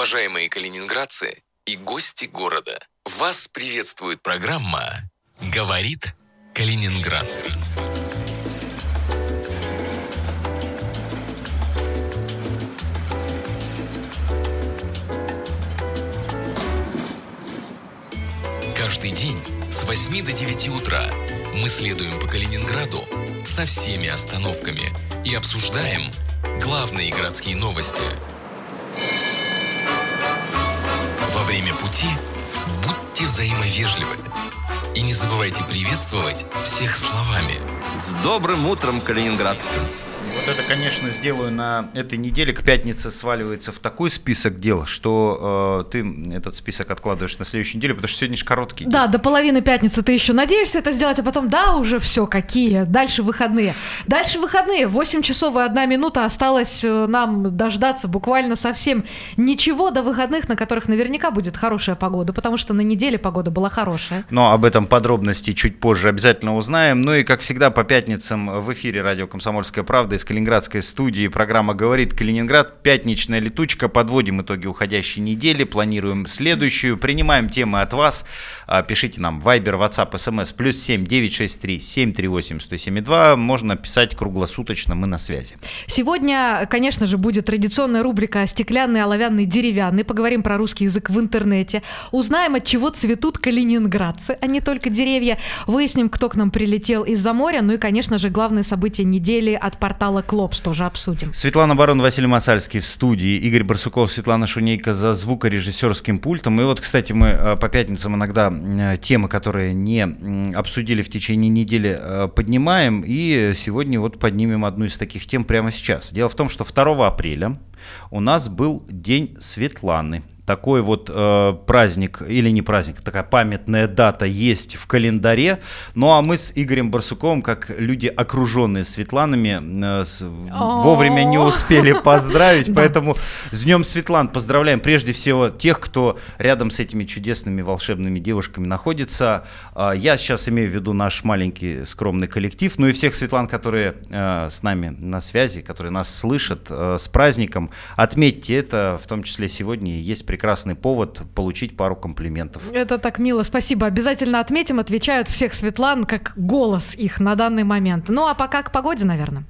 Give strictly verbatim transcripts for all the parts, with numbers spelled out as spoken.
Уважаемые калининградцы и гости города, вас приветствует программа «Говорит Калининград». Каждый день с восьми до девяти утра мы следуем по Калининграду со всеми остановками и обсуждаем главные городские новости. Во время пути будьте взаимовежливы и не забывайте приветствовать всех словами. С добрым утром, калининградцы! Вот это, конечно, сделаю на этой неделе. К пятнице сваливается в такой список дел, что э, ты этот список откладываешь на следующую неделю, потому что сегодня же короткий день. Да, до половины пятницы ты еще надеешься это сделать, а потом, да, уже все, какие. Дальше выходные. Дальше выходные. восемь часов и одна минута осталось нам дождаться буквально совсем ничего до выходных, на которых наверняка будет хорошая погода, потому что на неделе погода была хорошая. Но об этом подробности чуть позже обязательно узнаем. Ну и, как всегда, по пятницам в эфире радио «Комсомольская правда» из Калининградской студии программа «Говорит Калининград». Пятничная летучка. Подводим итоги уходящей недели, планируем следующую, принимаем темы от вас. Пишите нам Viber, WhatsApp, эс эм эс плюс семь девятьсот шестьдесят три семьсот тридцать восемь сто семьдесят два. Можно писать круглосуточно, мы на связи. Сегодня, конечно же, будет традиционная рубрика «Стеклянный, оловянный, деревянный». Поговорим про русский язык в интернете. Узнаем, от чего цветут калининградцы, а не только деревья. Выясним, кто к нам прилетел из-за моря. Ну и, конечно же, главные события недели от портала Клопс тоже обсудим. Светлана Барон, Василий Масальский в студии, Игорь Барсуков, Светлана Шунейко за звукорежиссерским пультом. И вот, кстати, мы по пятницам иногда темы, которые не обсудили в течение недели, поднимаем. И сегодня вот поднимем одну из таких тем прямо сейчас. Дело в том, что второго апреля у нас был День Светланы. Такой вот э, праздник, или не праздник, такая памятная дата есть в календаре. Ну а мы с Игорем Барсуковым, как люди, окруженные Светланами, э, с, вовремя не успели поздравить. Поэтому с Днем Светлан поздравляем прежде всего тех, кто рядом с этими чудесными волшебными девушками находится. Э, я сейчас имею в виду наш маленький скромный коллектив, ну и всех Светлан, которые э, с нами на связи, которые нас слышат, э, с праздником. Отметьте это, в том числе сегодня есть прекрасный повод получить пару комплиментов. Это так мило, спасибо. Обязательно отметим, отвечают всех Светлан как голос их на данный момент. Ну а пока к погоде, наверное.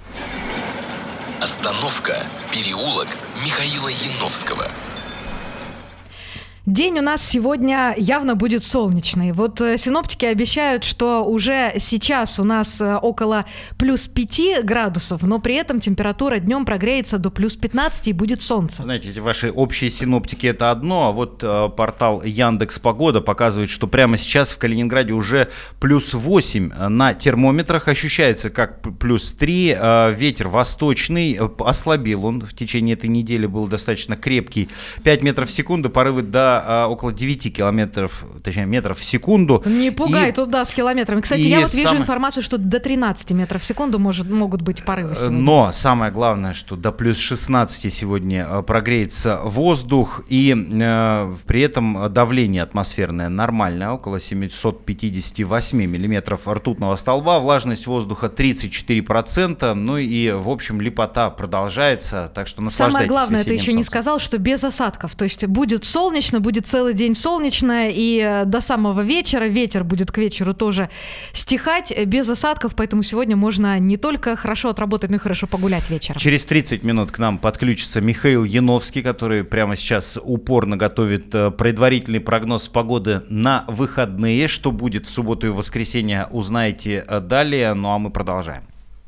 Остановка «Переулок» Михаила Яновского. День у нас сегодня явно будет солнечный. Вот синоптики обещают, что уже сейчас у нас около плюс пяти градусов, но при этом температура днем прогреется до плюс пятнадцати и будет солнце. Знаете, эти ваши общие синоптики — это одно, а вот э, портал Яндекс.Погода показывает, что прямо сейчас в Калининграде уже плюс восемь на термометрах, ощущается как плюс три, э, ветер восточный, ослабил он в течение этой недели, был достаточно крепкий, пять метров в секунду, порывы до около девяти километров, точнее, метров в секунду. Не пугай и, туда с километрами. Кстати, я вот вижу самое... информацию, что до тринадцати метров в секунду может, могут быть порывы сегодня. Но самое главное, что до плюс шестнадцати сегодня прогреется воздух, и э, при этом давление атмосферное нормальное, около семьсот пятьдесят восемь миллиметров ртутного столба, влажность воздуха тридцать четыре процента, ну и, в общем, лепота продолжается, так что наслаждайтесь. Самое главное, ты еще солнцем. Не сказал, что без осадков, то есть будет солнечно, будет целый день солнечно, и до самого вечера, ветер будет к вечеру тоже стихать, без осадков, поэтому сегодня можно не только хорошо отработать, но и хорошо погулять вечером. Через тридцать минут к нам подключится Михаил Яновский, который прямо сейчас упорно готовит предварительный прогноз погоды на выходные. Что будет в субботу и воскресенье, узнаете далее, ну а мы продолжаем.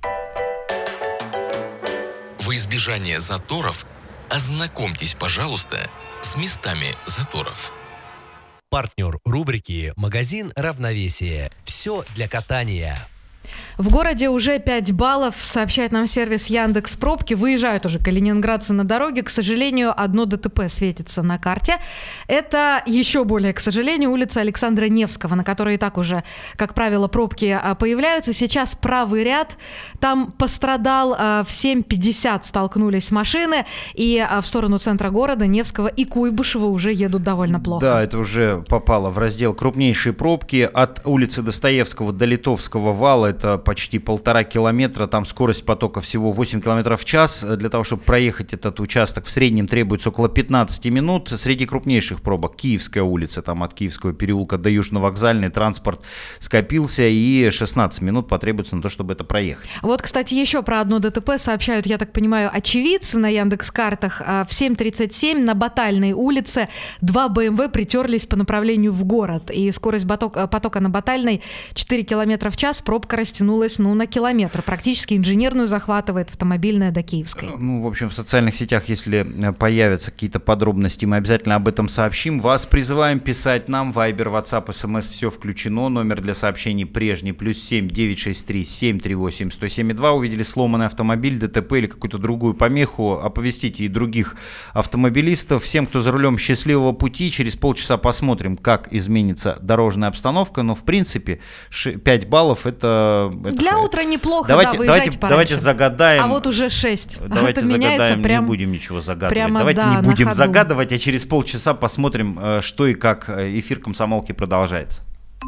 Во избежание заторов ознакомьтесь, пожалуйста, с местами заторов. Партнер рубрики «Магазин равновесие». Все для катания. В городе уже пять баллов, сообщает нам сервис Яндекс.Пробки. Выезжают уже калининградцы на дороге. К сожалению, одно ДТП светится на карте. Это еще более, к сожалению, улица Александра Невского, на которой и так уже, как правило, пробки появляются. Сейчас правый ряд. Там пострадал, в семь пятьдесят столкнулись машины, и в сторону центра города Невского и Куйбышева уже едут довольно плохо. Да, это уже попало в раздел крупнейшие пробки. От улицы Достоевского до Литовского вала это почти полтора километра, там скорость потока всего восемь километров в час. Для того, чтобы проехать этот участок, в среднем требуется около пятнадцать минут. Среди крупнейших пробок Киевская улица, там от Киевского переулка до Южновокзальной транспорт скопился, и шестнадцать минут потребуется на то, чтобы это проехать. Вот, кстати, еще про одно ДТП сообщают, я так понимаю, очевидцы на Яндекс.Картах. В семь тридцать семь на Батальной улице два бэ эм вэ притерлись по направлению в город, и скорость потока, потока на Батальной четыре километра в час, пробка растянулась ну, на километр. Практически инженерную захватывает автомобильная до Киевской. Ну, в общем, в социальных сетях, если появятся какие-то подробности, мы обязательно об этом сообщим. Вас призываем писать нам. Вайбер, WhatsApp, эс эм эс, все включено. Номер для сообщений прежний, плюс семь девятьсот шестьдесят три семь тридцать восемь сто семьдесят два. Увидели сломанный автомобиль, ДТП или какую-то другую помеху, оповестите и других автомобилистов. Всем, кто за рулем, счастливого пути. Через полчаса посмотрим, как изменится дорожная обстановка. Но, в принципе, пять баллов это... это для утра неплохо, давайте, да, выезжайте давайте, пораньше. Давайте загадаем. А вот уже шесть. Давайте это загадаем, прям, не будем ничего загадывать. Прямо, Давайте да, не будем ходу. загадывать, а через полчаса посмотрим, что и как эфир «Комсомолки» продолжается.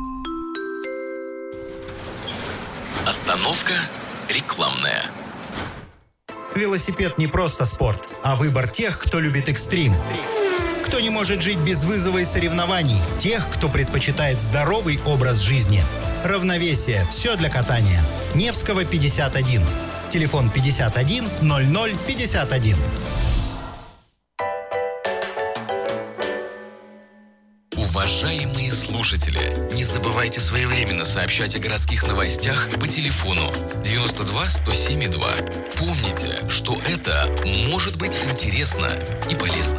Остановка рекламная. Велосипед не просто спорт, а выбор тех, кто любит экстрим. Кто не может жить без вызова и соревнований. Тех, кто предпочитает здоровый образ жизни. Равновесие. Все для катания. Невского, пятьдесят один. Телефон пятьдесят один ноль ноль пятьдесят один. Уважаемые слушатели, не забывайте своевременно сообщать о городских новостях по телефону девяносто два сто семь два. Помните, что это может быть интересно и полезно.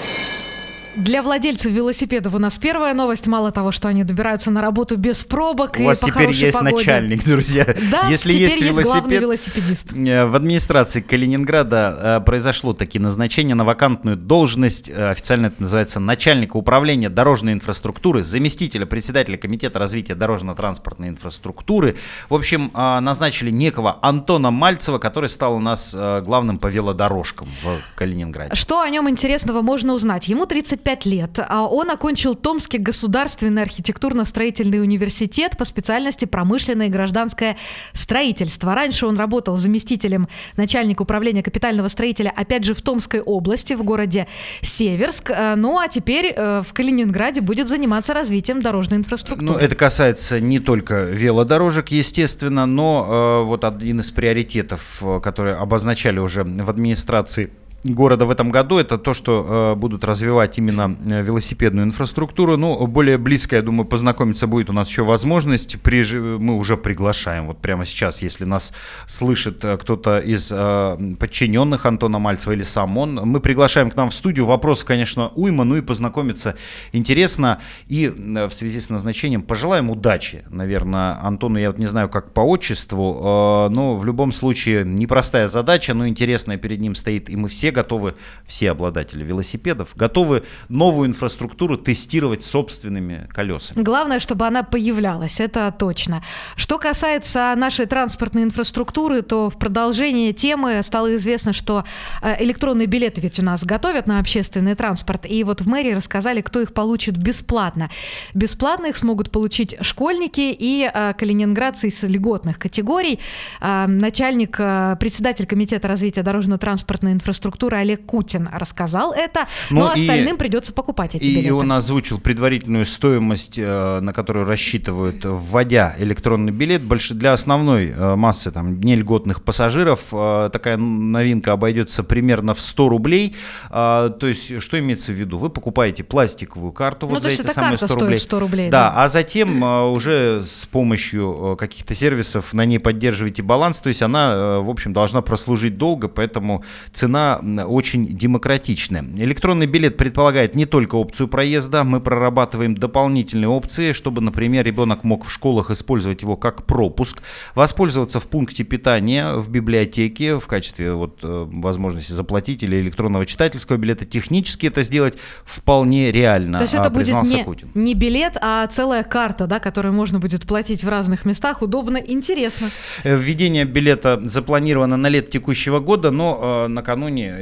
Для владельцев велосипедов у нас первая новость. Мало того, что они добираются на работу без пробок у и вас по теперь хорошей есть погоде. Начальник, друзья. Да, если теперь есть, есть велосипед, главный велосипедист. В администрации Калининграда произошло таки назначение на вакантную должность, официально это называется начальника управления дорожной инфраструктуры, заместителя председателя комитета развития дорожно-транспортной инфраструктуры. В общем, назначили некого Антона Мальцева, который стал у нас главным по велодорожкам в Калининграде. Что о нем интересного можно узнать? Ему тридцать пять лет, а он окончил Томский государственный архитектурно-строительный университет по специальности промышленное и гражданское строительство. Раньше он работал заместителем начальника управления капитального строителя, опять же, в Томской области, в городе Северск. Ну, а теперь в Калининграде будет заниматься развитием дорожной инфраструктуры. Ну, это касается не только велодорожек, естественно, но э, вот один из приоритетов, которые обозначали уже в администрации города в этом году, это то, что э, будут развивать именно э, велосипедную инфраструктуру. Ну, более близко, я думаю, познакомиться будет у нас еще возможность. Приж... Мы уже приглашаем, вот прямо сейчас, если нас слышит э, кто-то из э, подчиненных Антона Мальцева или сам он, мы приглашаем к нам в студию. Вопросов, конечно, уйма, ну и познакомиться интересно. И э, в связи с назначением пожелаем удачи, наверное, Антону. Я вот не знаю, как по отчеству, э, но в любом случае непростая задача, но интересная перед ним стоит, и мы все готовы, все обладатели велосипедов, готовы новую инфраструктуру тестировать собственными колесами. Главное, чтобы она появлялась, это точно. Что касается нашей транспортной инфраструктуры, то в продолжение темы стало известно, что электронные билеты ведь у нас готовят на общественный транспорт, и вот в мэрии рассказали, кто их получит бесплатно. Бесплатно их смогут получить школьники и калининградцы из льготных категорий. Начальник, председатель комитета развития дорожно-транспортной инфраструктуры Олег Кутин рассказал это, ну, но остальным и, придется покупать эти и билеты. И он озвучил предварительную стоимость, на которую рассчитывают, вводя электронный билет. Больше для основной массы там, нельготных пассажиров такая новинка обойдется примерно в сто рублей. То есть, что имеется в виду? Вы покупаете пластиковую карту, ну, вот за эти самые сто рублей. сто рублей. Да, да, а затем уже с помощью каких-то сервисов на ней поддерживаете баланс, то есть она, в общем, должна прослужить долго, поэтому цена очень демократичная. Электронный билет предполагает не только опцию проезда, мы прорабатываем дополнительные опции, чтобы, например, ребенок мог в школах использовать его как пропуск, воспользоваться в пункте питания, в библиотеке в качестве вот, возможности заплатить или электронного читательского билета. Технически это сделать вполне реально. То есть это будет не, Кутин. не билет, а целая карта, да, которую можно будет платить в разных местах. Удобно, интересно. Введение билета запланировано на лето текущего года, но э, накануне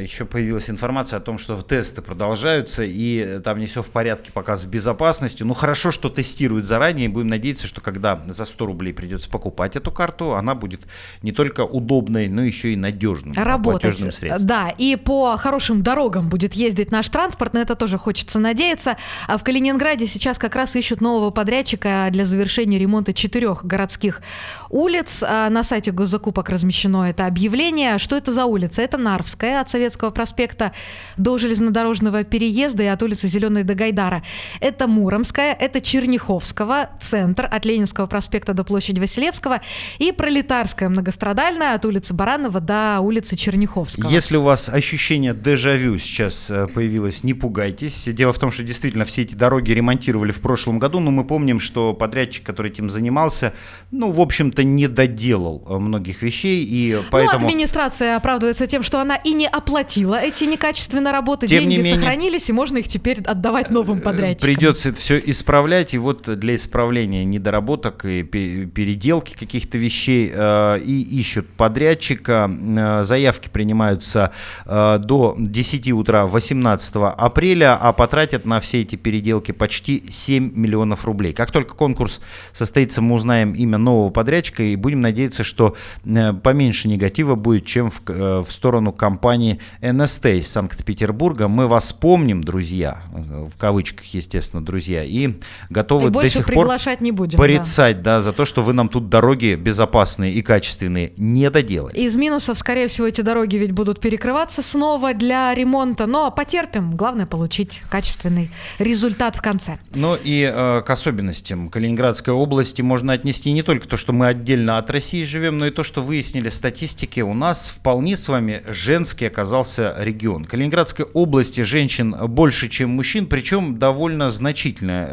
еще появилась информация о том, что тесты продолжаются, и там не все в порядке пока с безопасностью. Ну, хорошо, что тестируют заранее, и будем надеяться, что когда за сто рублей придется покупать эту карту, она будет не только удобной, но еще и надежным платежным средством. Да, и по хорошим дорогам будет ездить наш транспорт, на это тоже хочется надеяться. А в Калининграде сейчас как раз ищут нового подрядчика для завершения ремонта четырех городских улиц. На сайте госзакупок размещено это объявление. Что это за улица? Это Нарвская, от Советского проспекта до железнодорожного переезда и от улицы Зеленой до Гайдара. Это Муромская, это Черняховского, центр от Ленинского проспекта до площади Василевского, и Пролетарская многострадальная от улицы Баранова до улицы Черняховского. Если у вас ощущение дежавю сейчас появилось, не пугайтесь. Дело в том, что действительно все эти дороги ремонтировали в прошлом году, но мы помним, что подрядчик, который этим занимался, ну, в общем-то, не доделал многих вещей, и поэтому... Ну, администрация оправдывается тем, что она и не оплатила эти некачественные работы, Тем деньги менее, сохранились, и можно их теперь отдавать новым подрядчикам. Придется это все исправлять, и вот для исправления недоработок и переделки каких-то вещей э, и ищут подрядчика. Э, заявки принимаются э, до десяти утра восемнадцатого апреля, а потратят на все эти переделки почти семь миллионов рублей. Как только конкурс состоится, мы узнаем имя нового подрядчика и будем надеяться, что э, поменьше негатива будет, чем в, э, в сторону компании эн эс тэ из Санкт-Петербурга. Мы вас помним, друзья, в кавычках, естественно, друзья, и готовы и до сих пор не будем, порицать, да. Да, за то, что вы нам тут дороги безопасные и качественные не доделали. Из минусов, скорее всего, эти дороги ведь будут перекрываться снова для ремонта, но потерпим. Главное получить качественный результат в конце. Ну и э, к особенностям Калининградской области можно отнести не только то, что мы отдельно от России живем, но и то, что выяснили статистики. У нас вполне с вами женский оказался регион. В Калининградской области женщин больше, чем мужчин, причем довольно значительное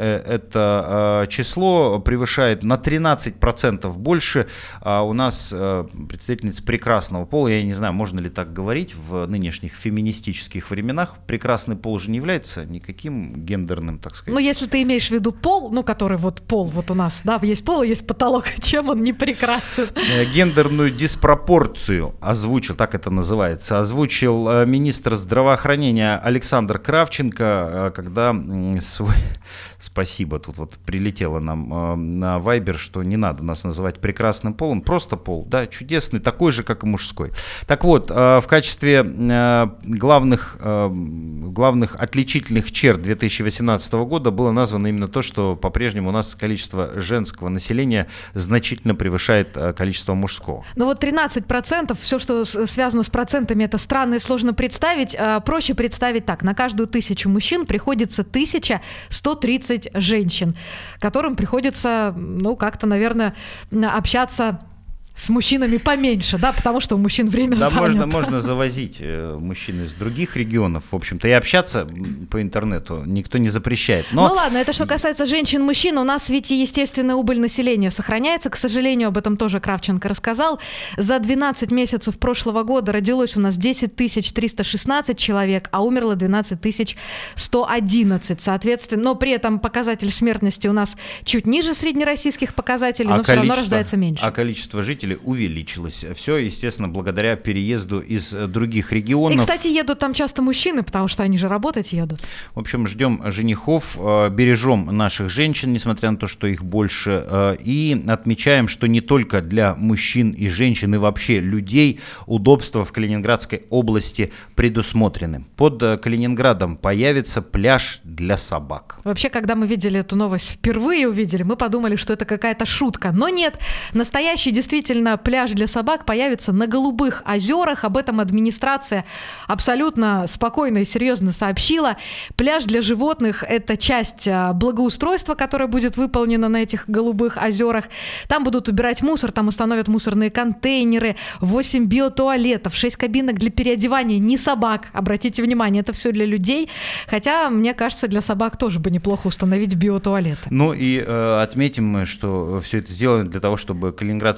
это э, число превышает на тринадцать процентов больше. А у нас э, представительница прекрасного пола, я не знаю, можно ли так говорить в нынешних феминистических временах, прекрасный пол же не является никаким гендерным, так сказать. Ну, если ты имеешь в виду пол, ну, который вот пол, вот у нас, да, есть пол и есть потолок, чем он не прекрасен? Гендерную диспропорцию озвучил, так это называется, озвучил министр здравоохранения Александр Кравченко, когда свой... Спасибо, тут вот прилетело нам э, на Вайбер, что не надо нас называть прекрасным полом, просто пол, да, чудесный, такой же, как и мужской. Так вот, э, в качестве э, главных, э, главных отличительных черт две тысячи восемнадцатого года было названо именно то, что по-прежнему у нас количество женского населения значительно превышает э, количество мужского. Ну вот тринадцать процентов, все, что связано с процентами, это странно и сложно представить. Э, проще представить так, на каждую тысячу мужчин приходится тысяча сто тридцать женщин, которым приходится, ну, как-то, наверное, общаться с мужчинами поменьше, да, потому что у мужчин время да, занято. можно, можно завозить э, мужчин из других регионов, в общем-то, и общаться по интернету никто не запрещает. Но... Ну ладно, это что касается женщин-мужчин, у нас ведь и естественная убыль населения сохраняется, к сожалению, об этом тоже Кравченко рассказал. За двенадцать месяцев прошлого года родилось у нас десять тысяч триста шестнадцать человек, а умерло двенадцать тысяч сто одиннадцать, соответственно, но при этом показатель смертности у нас чуть ниже среднероссийских показателей, а но все равно рождается меньше. А количество жителей увеличилось. Все, естественно, благодаря переезду из других регионов. И, кстати, едут там часто мужчины, потому что они же работать едут. В общем, ждем женихов, бережем наших женщин, несмотря на то, что их больше, и отмечаем, что не только для мужчин и женщин, и вообще людей удобства в Калининградской области предусмотрены. Под Калининградом появится пляж для собак. Вообще, когда мы видели эту новость, впервые увидели, мы подумали, что это какая-то шутка. Но нет, настоящий действительно пляж для собак появится на Голубых озерах. Об этом администрация абсолютно спокойно и серьезно сообщила. Пляж для животных – это часть благоустройства, которая будет выполнена на этих Голубых озерах. Там будут убирать мусор, там установят мусорные контейнеры, восемь биотуалетов, шесть кабинок для переодевания. Не собак, обратите внимание, это все для людей. Хотя, мне кажется, для собак тоже бы неплохо установить биотуалеты. Ну и э, отметим мы, что все это сделано для того, чтобы калининградцы вместе с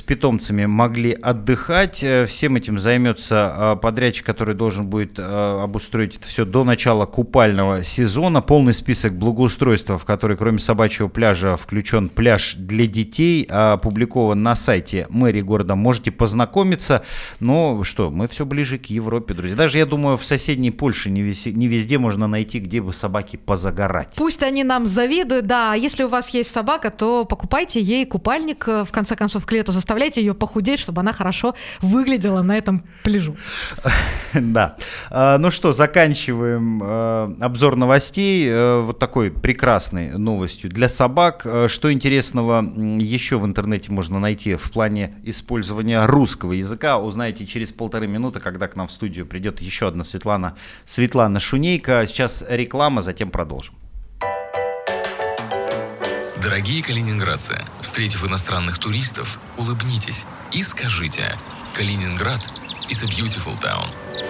с питомцами могли отдыхать. Всем этим займется подрядчик, который должен будет обустроить это все до начала купального сезона. Полный список благоустройства, в который кроме собачьего пляжа включен пляж для детей, опубликован на сайте мэрии города. Можете познакомиться. Но что, мы все ближе к Европе, друзья. Даже, я думаю, в соседней Польше не, веси, не везде можно найти, где бы собаке позагорать. Пусть они нам завидуют, да. Если у вас есть собака, то покупайте ей купальник. В конце концов, к лету заставляйте ее похудеть, чтобы она хорошо выглядела на этом пляжу. Да. Ну что, заканчиваем обзор новостей вот такой прекрасной новостью для собак. Что интересного еще в интернете можно найти в плане использования русского языка, узнаете через полторы минуты, когда к нам в студию придет еще одна Светлана, Светлана Шунейко. Сейчас реклама, затем продолжим. Дорогие калининградцы, встретив иностранных туристов, улыбнитесь и скажите: Калининград is a beautiful town.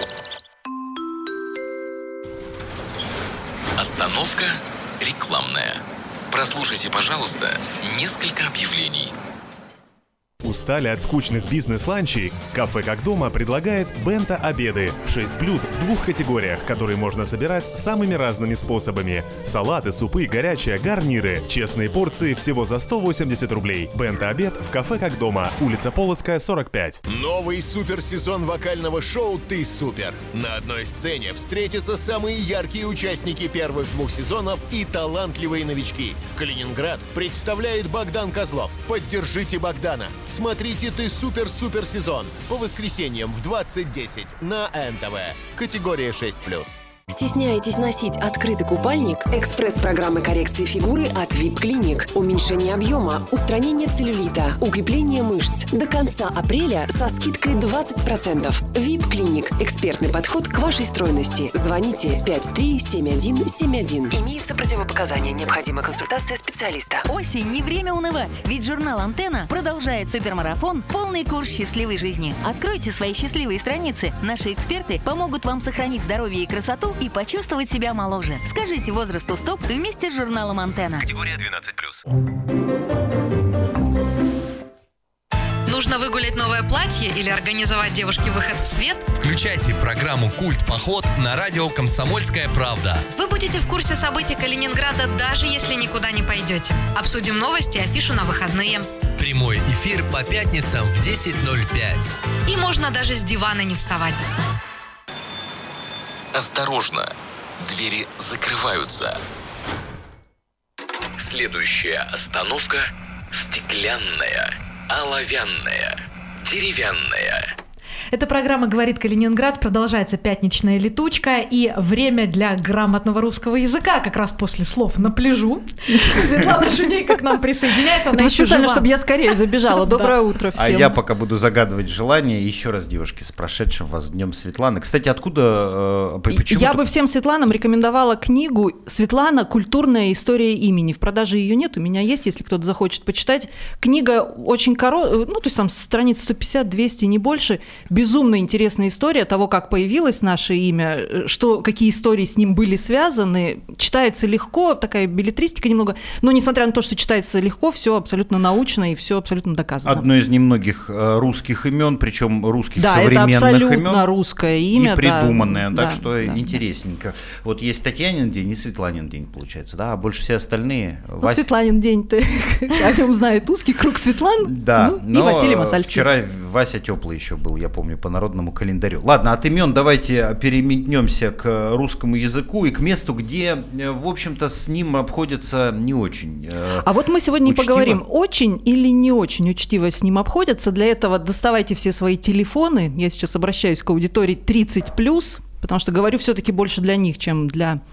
Остановка рекламная. Прослушайте, пожалуйста, несколько объявлений. Устали от скучных бизнес-ланчей? Кафе «Как дома» предлагает бенто-обеды. шесть блюд в двух категориях, которые можно собирать самыми разными способами. Салаты, супы, горячие, гарниры. Честные порции всего за сто восемьдесят рублей. Бенто-обед в кафе «Как дома». Улица Полоцкая, сорок пять. Новый суперсезон вокального шоу «Ты супер». На одной сцене встретятся самые яркие участники первых двух сезонов и талантливые новички. Калининград представляет Богдан Козлов. Поддержите Богдана. Смотрите «Ты супер-супер сезон» по воскресеньям в двадцать десять на эн тэ вэ. Категория шесть плюс. Стесняетесь носить открытый купальник? Экспресс-программы коррекции фигуры от ви ай пи-клиник. Уменьшение объема, устранение целлюлита, укрепление мышц. До конца апреля со скидкой двадцать процентов. ви ай пи-клиник. Экспертный подход к вашей стройности. Звоните пять три семь один семь один. Имеются противопоказания. Необходима консультация специалиста. Осень, не время унывать, ведь журнал «Антенна» продолжает супермарафон «Полный курс счастливой жизни». Откройте свои счастливые страницы. Наши эксперты помогут вам сохранить здоровье и красоту и почувствовать себя моложе. Скажите возрасту стоп вместе с журналом «Антенна». Категория двенадцать плюс. Нужно выгулять новое платье или организовать девушке выход в свет? Включайте программу «Культ Поход» на радио «Комсомольская правда». Вы будете в курсе событий Калининграда, даже если никуда не пойдете. Обсудим новости и афишу на выходные. Прямой эфир по пятницам в десять ноль пять. И можно даже с дивана не вставать. Осторожно, двери закрываются. Следующая остановка – стеклянная, оловянная, деревянная. Эта программа «Говорит Калининград», продолжается пятничная летучка, и время для грамотного русского языка, как раз после слов «на пляжу». Светлана Шунейко к нам присоединяется, она еще специально, жива. чтобы я скорее забежала. Доброе утро всем. А я пока буду загадывать желание. Еще раз, девушки, с прошедшим вас днем Светланы. Кстати, откуда, почему? Я бы всем Светланам рекомендовала книгу «Светлана. Культурная история имени». В продаже ее нет, у меня есть, если кто-то захочет почитать. Книга очень короткая, ну, то есть там страниц сто пятьдесят - двести, не больше. Безумно интересная история того, как появилось наше имя, что, какие истории с ним были связаны. Читается легко, такая беллетристика немного, но несмотря на то, что читается легко, все абсолютно научно и все абсолютно доказано. Одно из немногих русских имен, причем русских да, современных это абсолютно имен. русское имя. И придуманное, да, так да, что да, интересненько. Да. Вот есть Татьянин день и Светланин день, получается, да, а больше все остальные. Ну, Вась... Светланин день-то, о нем знает узкий круг Светлан, да, ну, и Василий Масальский. Вчера Вася теплый еще был, я помню, по народному календарю. Ладно, от имен давайте переметнемся к русскому языку и к месту, где, в общем-то, с ним обходятся не очень. А вот мы сегодня учтиво. не поговорим, очень или не очень учтиво с ним обходятся. Для этого доставайте все свои телефоны. Я сейчас обращаюсь к аудитории тридцать плюс, потому что говорю все-таки больше для них, чем для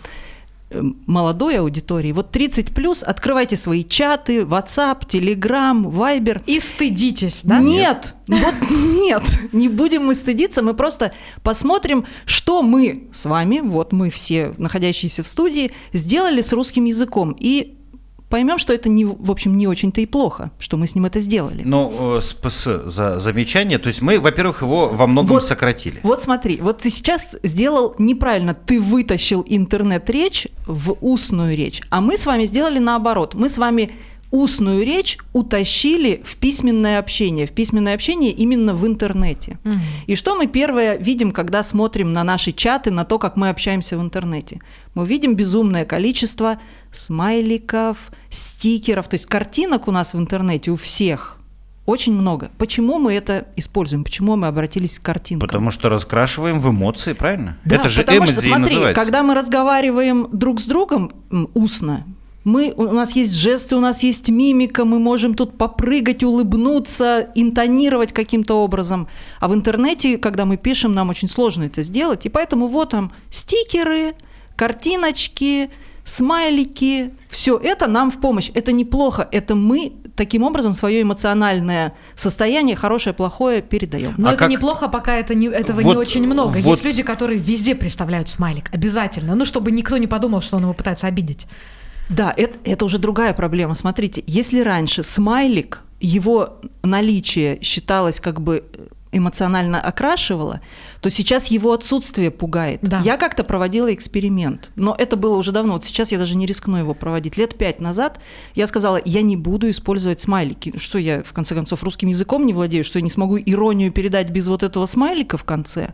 молодой аудитории. Вот тридцать плюс, открывайте свои чаты, WhatsApp, Telegram, Viber. И стыдитесь, да? Нет, вот нет, не будем мы стыдиться, мы просто посмотрим, что мы с вами, вот мы все, находящиеся в студии, сделали с русским языком. И поймем, что это, не, в общем, не очень-то и плохо, что мы с ним это сделали. Ну, спасибо за замечание. То есть мы, во-первых, его во многом вот, сократили. Вот смотри, вот ты сейчас сделал неправильно. Ты вытащил интернет-речь в устную речь, а мы с вами сделали наоборот. Мы с вами устную речь утащили в письменное общение, в письменное общение именно в интернете. Mm-hmm. И что мы первое видим, когда смотрим на наши чаты, на то, как мы общаемся в интернете? Мы видим безумное количество смайликов, стикеров, то есть картинок у нас в интернете у всех очень много. Почему мы это используем? Почему мы обратились к картинкам? Потому что раскрашиваем в эмоции, правильно? Да, это же потому эмодзи что, смотри, называется. когда мы разговариваем друг с другом устно, мы, у нас есть жесты, у нас есть мимика, мы можем тут попрыгать, улыбнуться, интонировать каким-то образом. А в интернете, когда мы пишем, нам очень сложно это сделать. И поэтому вот там стикеры, картиночки, смайлики, все это нам в помощь. Это неплохо, это мы таким образом свое эмоциональное состояние, хорошее, плохое, передаем. Но а это как... неплохо, пока это не, этого вот, не очень много. Вот... Есть люди, которые везде представляют смайлик, обязательно, ну, чтобы никто не подумал, что он его пытается обидеть. Да, это, это уже другая проблема. Смотрите, если раньше смайлик, его наличие считалось как бы эмоционально окрашивало, то сейчас его отсутствие пугает. Да. Я как-то проводила эксперимент, но это было уже давно. Вот сейчас я даже не рискну его проводить. Лет пять назад я сказала, я не буду использовать смайлики. Что я, в конце концов, русским языком не владею, что я не смогу иронию передать без вот этого смайлика в конце.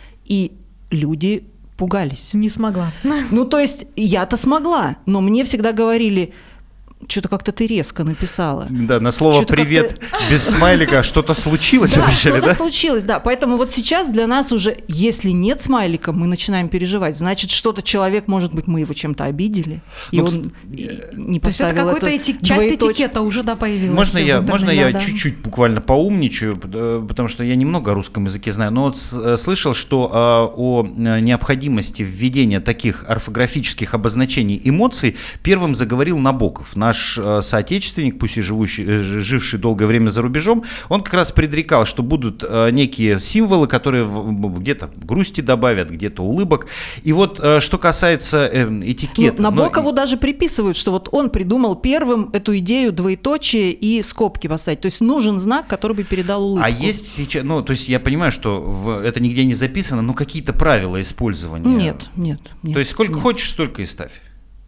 И люди пугались. Не смогла. Ну, то есть я-то смогла, но мне всегда говорили... Что-то как-то ты резко написала. Да, на слово Что-то «привет» как-то... без смайлика что-то случилось, да, отвечали, что-то да? случилось, да. Поэтому вот сейчас для нас уже, если нет смайлика, мы начинаем переживать. Значит, что-то человек, может быть, мы его чем-то обидели, и ну, он не поставил. То есть это какой-то это эти... часть этикета уже, да, появилась. Можно я, можно я да. чуть-чуть буквально поумничаю, потому что я немного о русском языке знаю, но вот слышал, что о необходимости введения таких орфографических обозначений эмоций первым заговорил Набоков, наш соотечественник, пусть и живущий, живший долгое время за рубежом. Он как раз предрекал, что будут некие символы, которые где-то грусти добавят, где-то улыбок. И вот что касается этикета... Ну, Набокову но... даже приписывают, что вот он придумал первым эту идею двоеточие и скобки поставить. То есть нужен знак, который бы передал улыбку. А есть сейчас... Ну, то есть я понимаю, что в, это нигде не записано, но какие-то правила использования? Нет, нет. нет то есть сколько нет. хочешь, столько и ставь.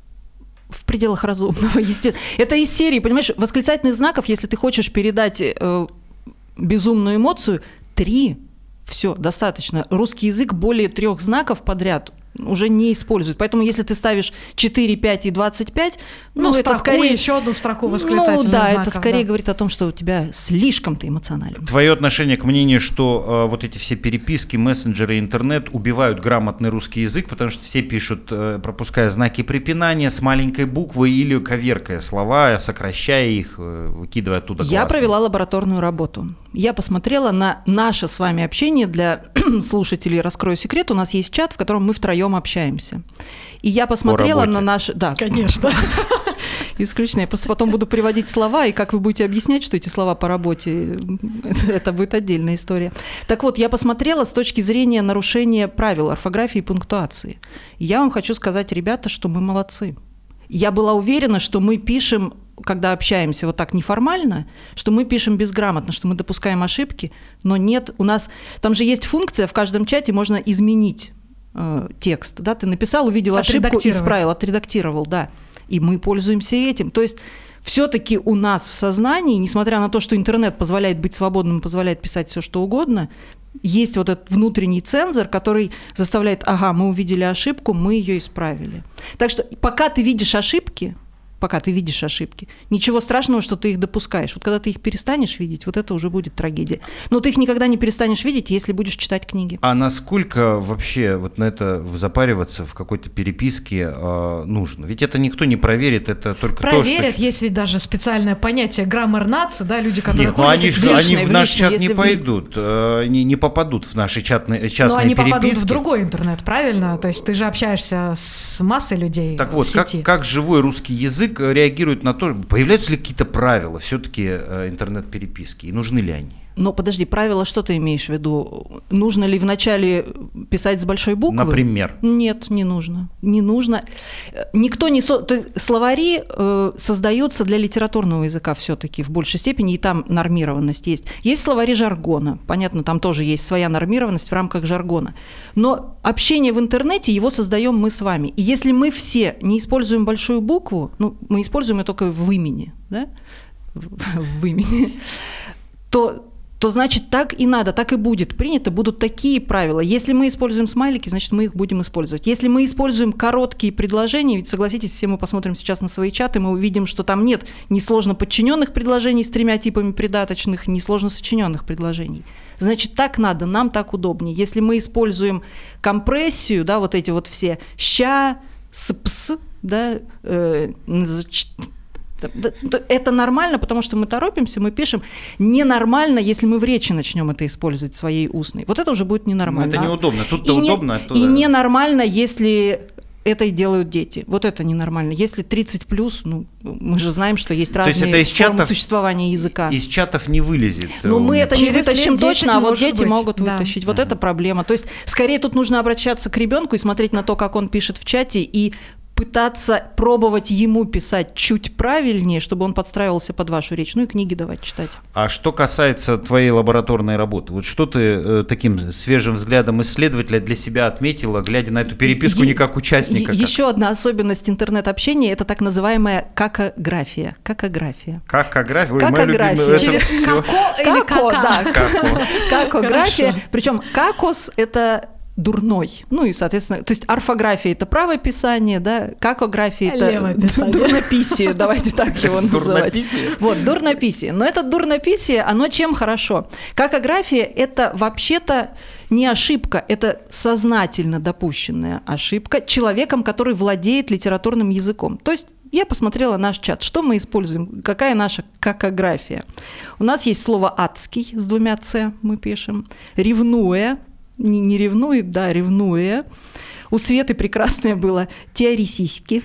В пределах разумного, естественно. Это из серии, понимаешь, восклицательных знаков, если ты хочешь передать э, безумную эмоцию, три, все, достаточно. Русский язык более трех знаков подряд уже не используют. Поэтому если ты ставишь четыре, пять и двадцать пять, ну, ну это скорее... еще одну строку восклицательных ну, да, знаков. это скорее да. говорит о том, что у тебя слишком ты эмоционален. Твое отношение к мнению, что э, вот эти все переписки, мессенджеры, интернет убивают грамотный русский язык, потому что все пишут, э, пропуская знаки препинания с маленькой буквы или коверкая слова, сокращая их, э, выкидывая оттуда классно. Я провела лабораторную работу. Я посмотрела на наше с вами общение. Для слушателей раскрою секрет, у нас есть чат, в котором мы втроем общаемся. И я посмотрела на наш... Да, конечно. Исключительно. Я просто потом буду приводить слова, и как вы будете объяснять, что эти слова по работе, это будет отдельная история. Так вот, я посмотрела с точки зрения нарушения правил орфографии и пунктуации. И я вам хочу сказать, ребята, что мы молодцы. Я была уверена, что мы пишем, когда общаемся вот так неформально, что мы пишем безграмотно, что мы допускаем ошибки, но нет, у нас... Там же есть функция, в каждом чате можно изменить э, текст. Да? Ты написал, увидел ошибку, исправил, отредактировал, да. И мы пользуемся этим. То есть все-таки у нас в сознании, несмотря на то, что интернет позволяет быть свободным, позволяет писать все, что угодно, есть вот этот внутренний цензор, который заставляет, ага, мы увидели ошибку, мы ее исправили. Так что пока ты видишь ошибки, пока ты видишь ошибки, ничего страшного, что ты их допускаешь. Вот когда ты их перестанешь видеть, вот это уже будет трагедия. Но ты их никогда не перестанешь видеть, если будешь читать книги. А насколько вообще вот на это запариваться в какой-то переписке э, нужно? Ведь это никто не проверит, это только проверят, то, что... есть ведь даже специальное понятие граммар нации, да, люди, которые... Нет, ну они, в личное, они в наш в личное, чат не вы... пойдут, э, не, не попадут в наши чатные, частные Но они переписки. попадут в другой интернет, правильно? То есть ты же общаешься с массой людей так в вот, сети. Как, как живой русский язык реагирует на то, появляются ли какие-то правила все-таки интернет-переписки, и нужны ли они? Но подожди, правило, что ты имеешь в виду? Нужно ли вначале писать с большой буквы? Например? Нет, не нужно. Не нужно. Никто не... Со... То есть словари э, создаются для литературного языка все-таки в большей степени, и там нормированность есть. Есть словари жаргона. Понятно, там тоже есть своя нормированность в рамках жаргона. Но общение в интернете, его создаем мы с вами. И если мы все не используем большую букву, ну, мы используем ее только в имени, да? В, в имени, то... то значит так и надо, так и будет принято, будут такие правила. Если мы используем смайлики, значит мы их будем использовать. Если мы используем короткие предложения, ведь согласитесь, все мы посмотрим сейчас на свои чаты, мы увидим, что там нет несложно подчиненных предложений с тремя типами придаточных, несложно сочиненных предложений. Значит, так надо, нам так удобнее. Если мы используем компрессию, да, вот эти вот все ща, спс, да, э, это нормально, потому что мы торопимся, мы пишем. Ненормально, если мы в речи начнем это использовать своей устной. Вот это уже будет ненормально. Это неудобно. Тут-то и удобно. Не, оттуда... И ненормально, если это и делают дети. Вот это ненормально. Если тридцать плюс, ну, мы же знаем, что есть разные есть формы чатов, существования языка. Из чатов не вылезет. Но мы это не вытащим точно, а вот дети быть. могут Да. вытащить. Вот uh-huh. это проблема. То есть, скорее тут нужно обращаться к ребенку и смотреть на то, как он пишет в чате, и пытаться пробовать ему писать чуть правильнее, чтобы он подстраивался под вашу речь. Ну и книги давать читать. А что касается твоей лабораторной работы, вот что ты э, таким свежим взглядом исследователя для себя отметила, глядя на эту переписку е- не как участника? Е- еще одна особенность интернет-общения – это так называемая какография. Какография. Какография? Ой, какография. Через како или како, да. Како. Какография. Причем какос – это... дурной. Ну и, соответственно, то есть орфография – это правописание, да, какография – это дурнописие, давайте так его называть. Дурнописие? Вот, дурнописие. Но это дурнописие, оно чем хорошо? Какография – это вообще-то не ошибка, это сознательно допущенная ошибка человеком, который владеет литературным языком. То есть я посмотрела наш чат, что мы используем, какая наша какография. У нас есть слово «адский» с двумя «ц» мы пишем, «ревнуя», Не, не ревнует, да, ревнуя. У Светы прекрасное было теоретически.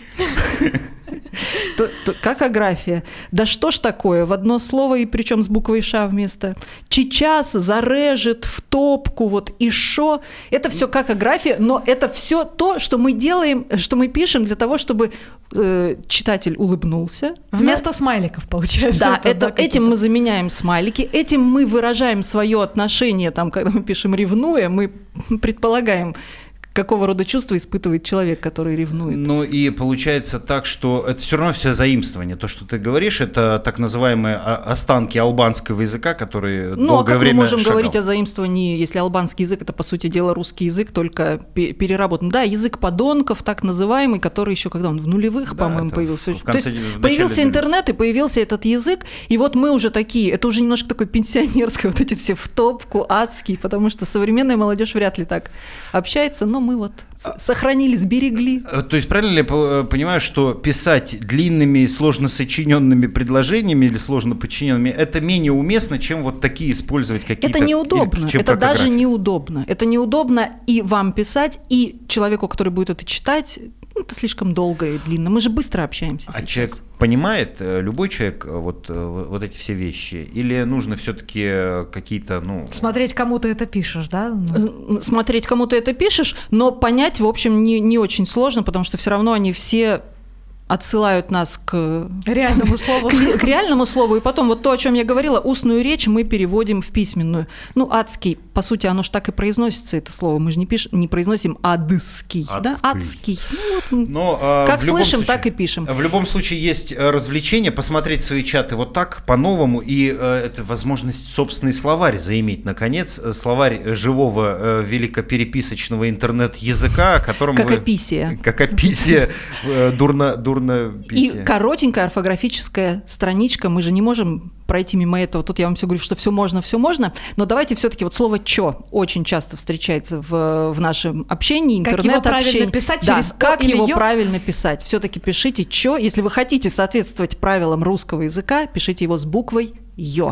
Какография. Да что ж такое, в одно слово, и причем с буквой «ш» вместо. Сейчас зарежет в топку, вот и шо. Это все какография, но это все то, что мы делаем, что мы пишем для того, чтобы э, читатель улыбнулся. Вместо да? смайликов, получается. Да, это, это, да, этим мы заменяем смайлики, этим мы выражаем свое отношение, там, когда мы пишем «ревнуя», мы предполагаем, какого рода чувства испытывает человек, который ревнует. Ну и получается так, что это все равно все заимствование. То, что ты говоришь, это так называемые останки албанского языка, которые ну, долгое а как время мы можем шагал. говорить о заимствовании, если албанский язык – это, по сути дела, русский язык, только переработан? Да, язык подонков, так называемый, который еще, когда он в нулевых, да, по-моему, появился. То есть появился интернет, и появился этот язык, и вот мы уже такие, это уже немножко такое пенсионерское, вот эти все в топку, адские, потому что современная молодежь вряд ли так общается, но мы вот сохранили, сберегли. То есть правильно ли я понимаю, что писать длинными, сложно сочиненными предложениями или сложно подчиненными, это менее уместно, чем вот такие использовать какие-то... Это неудобно, или, это даже неудобно. Это неудобно и вам писать, и человеку, который будет это читать, это слишком долго и длинно. Мы же быстро общаемся а сейчас. Человек понимает, любой человек, вот, вот эти все вещи? Или нужно все-таки какие-то, ну... Смотреть, кому ты это пишешь, да? Смотреть, кому ты это пишешь, но понять, в общем, не, не очень сложно, потому что все равно они все отсылают нас к реальному слову. К, к реальному слову. И потом вот то, о чем я говорила, устную речь мы переводим в письменную. Ну, адский, по сути, оно же так и произносится, это слово. Мы же не, пишем, не произносим адский, адский. Да? Адский. Ну, вот, Но, э, как слышим, случае, так и пишем. В любом случае есть развлечение, посмотреть свои чаты вот так, по-новому, и э, это возможность собственный словарь заиметь, наконец. Словарь живого э, великопереписочного интернет-языка, о котором как вы... описия. Как описия. Дурно, дурно И коротенькая орфографическая страничка, мы же не можем пройти мимо этого. Тут я вам все говорю, что все можно, все можно, но давайте все-таки вот слово «чё» очень часто встречается в, в нашем общении, интернет-общении. Как его правильно писать да, через «о» как или его «ё»? правильно писать. Все-таки пишите «чё». Если вы хотите соответствовать правилам русского языка, пишите его с буквой «ё».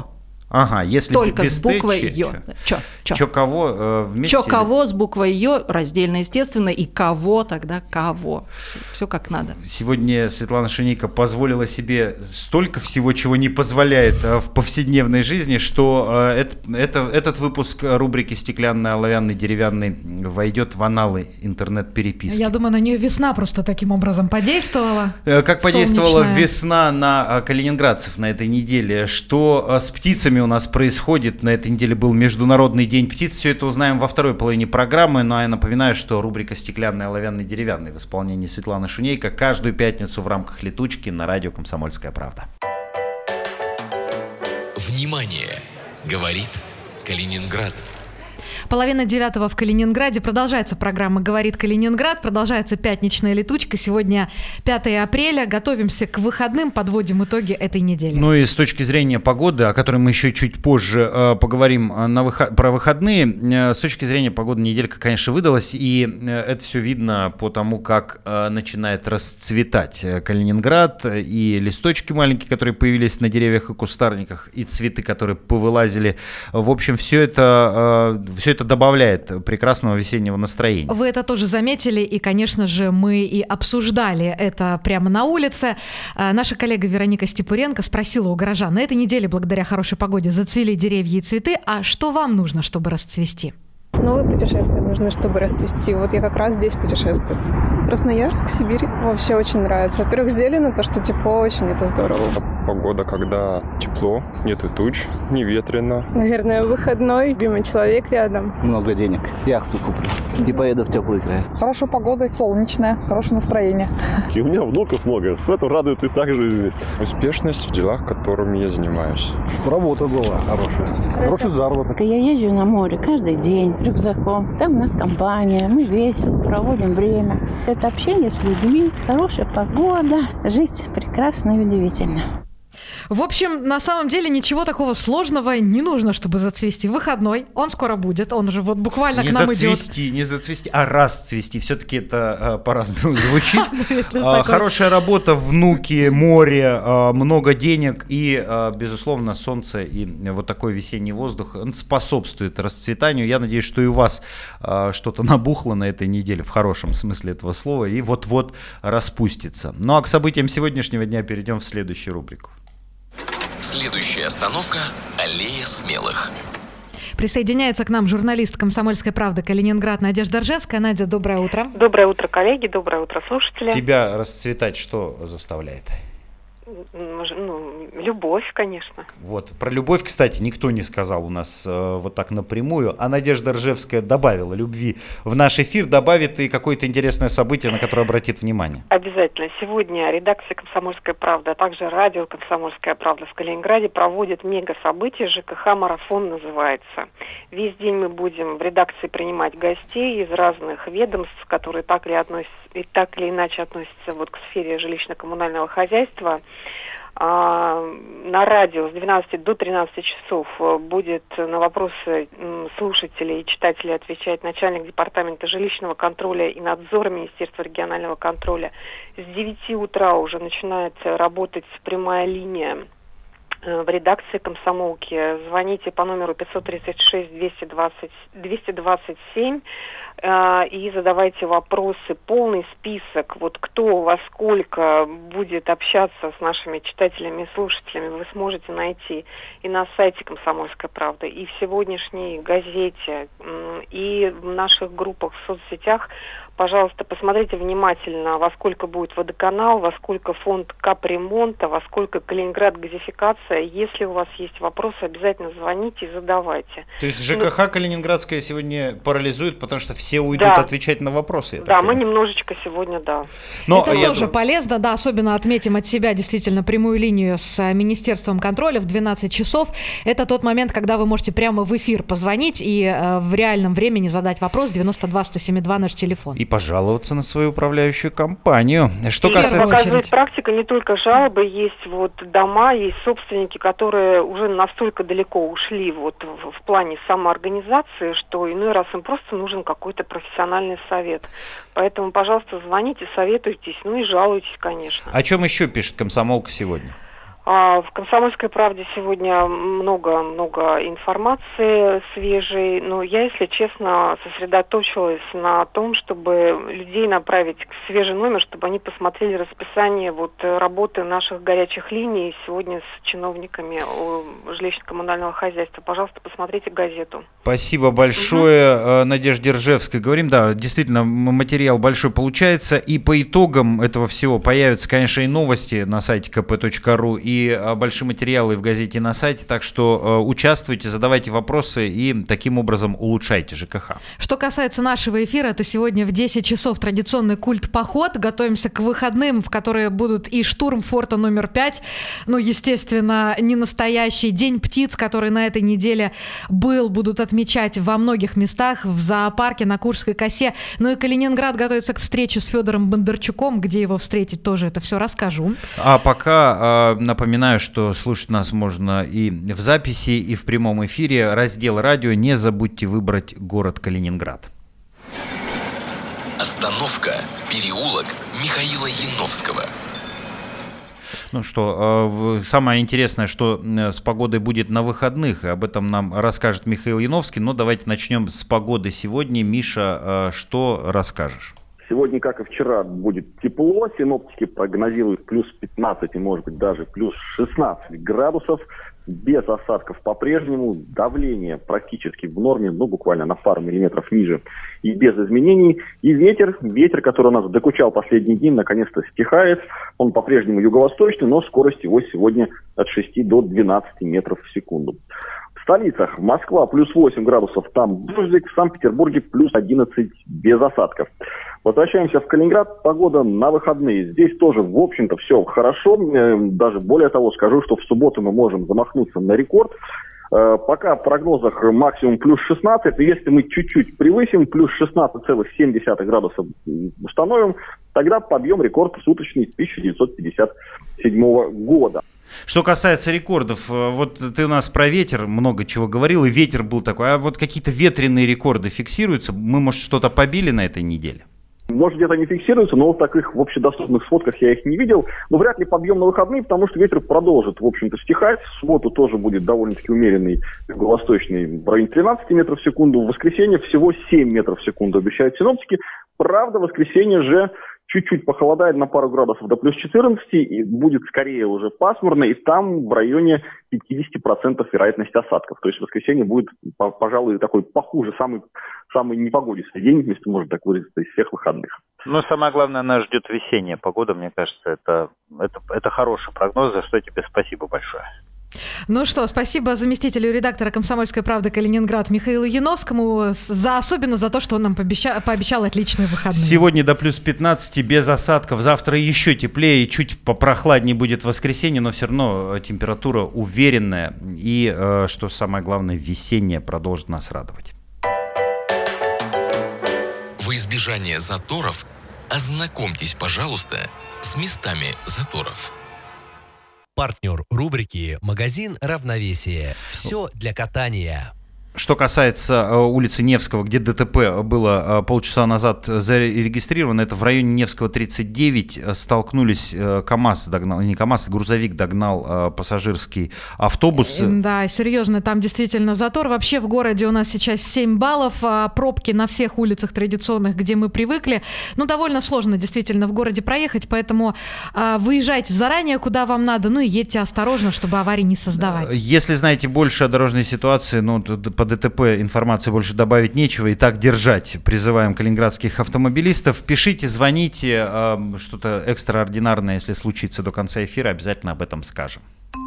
Ага, если только без с буквой Т, Ё. Чё, чё. Чё кого э, вместе? Чё кого с буквой Ё, раздельно, естественно, и кого тогда кого. Все как надо. Сегодня Светлана Шунейко позволила себе столько всего, чего не позволяет э, в повседневной жизни, что э, это, это, этот выпуск рубрики «Стеклянный, оловянный, деревянный» войдет в аналы интернет-переписки. Я думаю, на нее весна просто таким образом подействовала. Э, Как подействовала Солнечная. весна на э, калининградцев на этой неделе, что э, с птицами у нас происходит. На этой неделе был Международный день птиц. Все это узнаем во второй половине программы. Но я напоминаю, что рубрика «Стеклянный, оловянный, деревянный» в исполнении Светланы Шунейко каждую пятницу в рамках «Летучки» на радио «Комсомольская правда». Внимание! Говорит Калининград. Половина девятого в Калининграде. Продолжается программа «Говорит Калининград». Продолжается пятничная летучка. Сегодня пятое апреля. Готовимся к выходным, подводим итоги этой недели. Ну и с точки зрения погоды, о которой мы еще чуть позже э, поговорим э, на выход... про выходные, э, с точки зрения погоды неделька, конечно, выдалась. И э, это все видно по тому, как э, начинает расцветать Калининград. И листочки маленькие, которые появились на деревьях и кустарниках, и цветы, которые повылазили. В общем, все это, э, все это добавляет прекрасного весеннего настроения. Вы это тоже заметили, и, конечно же, мы и обсуждали это прямо на улице. А, наша коллега Вероника Степуренко спросила у горожан: на этой неделе, благодаря хорошей погоде, зацвели деревья и цветы, а что вам нужно, чтобы расцвести? Новые путешествия нужны, чтобы расцвести. Вот я как раз здесь путешествую. Красноярск, Сибирь. Вообще очень нравится. Во-первых, зелено, то, что тепло, очень это здорово. Погода, когда тепло, нету туч, не ветрено. Наверное, выходной, любимый человек рядом. Много денег, яхту куплю и поеду в теплый край. Хорошая погода, солнечная, хорошее настроение. И у меня внуков много, это радует и так жизни. Успешность в делах, которыми я занимаюсь. Работа была хорошая, хороший заработок. Я езжу на море каждый день рюкзаком. Там у нас компания, мы весело проводим время. Это общение с людьми, хорошая погода, жизнь прекрасна и удивительна. В общем, на самом деле ничего такого сложного не нужно, чтобы зацвести. Выходной, он скоро будет, он уже вот буквально не к нам идет. Не зацвести, не зацвести, а расцвести. Все-таки это а, по-разному звучит. а, хорошая работа, внуки, море, а, много денег и, а, безусловно, солнце и вот такой весенний воздух способствует расцветанию. Я надеюсь, что и у вас а, что-то набухло на этой неделе, в хорошем смысле этого слова, и вот-вот распустится. Ну а к событиям сегодняшнего дня перейдем в следующую рубрику. Следующая остановка – Аллея смелых. Присоединяется к нам журналист «Комсомольской правды» Калининград Надежда Ржевская. Надя, доброе утро. Доброе утро, коллеги, доброе утро, слушатели. Тебя расцветать что заставляет? Ну, любовь, конечно. Вот. Про любовь, кстати, никто не сказал у нас э, вот так напрямую, а Надежда Ржевская добавила любви в наш эфир, добавит и какое-то интересное событие, на которое обратит внимание. Обязательно. Сегодня редакция «Комсомольская правда», а также радио «Комсомольская правда» в Калининграде проводит мега-событие, ЖКХ-марафон называется. Весь день мы будем в редакции принимать гостей из разных ведомств, которые так или, относятся, и так или иначе относятся вот к сфере жилищно-коммунального хозяйства. На радио с двенадцати до тринадцати часов будет на вопросы слушателей и читателей отвечать начальник департамента жилищного контроля и надзора Министерства регионального контроля. С девяти утра уже начинает работать прямая линия в редакции «Комсомолки». Звоните по номеру пятьсот тридцать шесть двести двадцать двести двадцать семь э, и задавайте вопросы. Полный список, вот кто во сколько будет общаться с нашими читателями и слушателями, вы сможете найти и на сайте «Комсомольская правда», и в сегодняшней газете, и в наших группах в соцсетях. Пожалуйста, посмотрите внимательно, во сколько будет водоканал, во сколько фонд капремонта, во сколько Калининград газификация. Если у вас есть вопросы, обязательно звоните и задавайте. То есть ЖКХ ну, Калининградская сегодня парализует, потому что все уйдут да. отвечать на вопросы? Да, мы немножечко сегодня, да. Но это тоже думаю... полезно, да, особенно отметим от себя действительно прямую линию с Министерством контроля в двенадцать часов. Это тот момент, когда вы можете прямо в эфир позвонить и э, в реальном времени задать вопрос. Девяносто два сто семьдесят два наш телефон. И пожаловаться на свою управляющую компанию. Что и касается... показывает практика, не только жалобы, есть вот дома, есть собственники, которые уже настолько далеко ушли вот в, в плане самоорганизации, что иной раз им просто нужен какой-то профессиональный совет. Поэтому, пожалуйста, звоните, советуйтесь, ну и жалуйтесь, конечно. О чем еще пишет «Комсомолка» сегодня? В «Комсомольской правде» сегодня много-много информации свежей, но я, если честно, сосредоточилась на том, чтобы людей направить к свежий номер, чтобы они посмотрели расписание вот работы наших горячих линий сегодня с чиновниками жилищно-коммунального хозяйства. Пожалуйста, посмотрите газету. Спасибо большое, угу. Надежде Ржевской. Говорим, да, действительно, материал большой получается, и по итогам этого всего появятся, конечно, и новости на сайте ка пэ точка ру, и большие материалы в газете и на сайте, так что участвуйте, задавайте вопросы и таким образом улучшайте ЖКХ. Что касается нашего эфира, то сегодня в десять часов традиционный культ-поход. Готовимся к выходным, в которые будут и штурм форта номер пять, ну, естественно, не настоящий День птиц, который на этой неделе был, будут отмечать во многих местах, в зоопарке, на Куршской косе. Ну и Калининград готовится к встрече с Федором Бондарчуком, где его встретить тоже это все расскажу. А пока э, напоминаю, что слушать нас можно и в записи, и в прямом эфире. Раздел радио. Не забудьте выбрать город Калининград. Остановка. Переулок Михаила Яновского. Ну что, самое интересное, что с погодой будет на выходных, и об этом нам расскажет Михаил Яновский. Но давайте начнем с погоды сегодня. Миша, что расскажешь? Сегодня, как и вчера, будет тепло. Синоптики прогнозируют плюс пятнадцать и, может быть, даже плюс шестнадцать градусов. Без осадков по-прежнему. Давление практически в норме, ну, буквально на пару миллиметров ниже. И без изменений. И ветер, ветер, который у нас докучал последние дни, наконец-то стихает. Он по-прежнему юго-восточный, но скорость его сегодня от шести до двенадцати метров в секунду. В столицах Москва плюс восемь градусов, там дождик, в Санкт-Петербурге плюс одиннадцать без осадков. Возвращаемся в Калининград. Погода на выходные. Здесь тоже, в общем-то, все хорошо. Даже более того, скажу, что в субботу мы можем замахнуться на рекорд. Пока в прогнозах максимум плюс шестнадцать. И если мы чуть-чуть превысим, плюс шестнадцать целых семь десятых градуса установим, тогда побьем рекорд суточный тысяча девятьсот пятьдесят седьмого года. Что касается рекордов, вот ты у нас про ветер много чего говорил, и ветер был такой, а вот какие-то ветреные рекорды фиксируются? Мы, может, что-то побили на этой неделе? Может, где-то не фиксируются, но в таких в общедоступных сводках я их не видел. Но вряд ли подъем на выходные, потому что ветер продолжит, в общем-то, стихать. В субботу тоже будет довольно-таки умеренный, юго-восточный, в районе тринадцати метров в секунду. В воскресенье всего семь метров в секунду обещают синоптики. Правда, в воскресенье же чуть-чуть похолодает на пару градусов до плюс четырнадцати, и будет скорее уже пасмурно, и там в районе пятьдесят процентов вероятность осадков. То есть в воскресенье будет, пожалуй, такой похуже, самый, самый непогодистый день, если можно так выразиться, из всех выходных. Ну, самое главное, нас ждет весенняя погода, мне кажется, это, это, это хороший прогноз, за что тебе спасибо большое. Ну что, спасибо заместителю редактора «Комсомольской правды» Калининград Михаилу Яновскому, за, особенно за то, что он нам пообещал, пообещал отличные выходные. Сегодня до плюс пятнадцати без осадков, завтра еще теплее и чуть попрохладнее будет в воскресенье, но все равно температура уверенная и, что самое главное, весенняя продолжит нас радовать. Во избежание заторов ознакомьтесь, пожалуйста, с местами заторов. Партнер рубрики «Магазин Равновесие». Все для катания. Что касается улицы Невского, где ДТП было полчаса назад зарегистрировано, это в районе Невского тридцать девять. Столкнулись, КАМАЗ догнал, не КАМАЗ, грузовик догнал пассажирский автобус. Да, серьезно, там действительно затор. Вообще в городе у нас сейчас семь баллов, пробки на всех улицах традиционных, где мы привыкли. Ну, довольно сложно действительно в городе проехать, поэтому выезжайте заранее, куда вам надо, ну и едьте осторожно, чтобы аварий не создавать. Если знаете больше о дорожной ситуации, ну, по ДТП информации больше добавить нечего, и так держать. Призываем калининградских автомобилистов. Пишите, звоните, э, что-то экстраординарное, если случится до конца эфира, обязательно об этом скажем.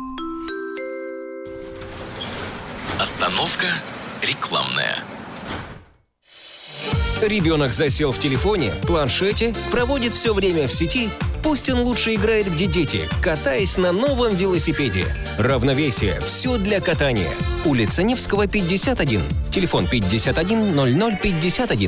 Остановка рекламная. Ребенок засел в телефоне, планшете, проводит все время в сети. Пусть он лучше играет, где дети, катаясь на новом велосипеде. Равновесие. Все для катания. Улица Невского, пятьдесят один. Телефон пятьдесят один ноль ноль пятьдесят один.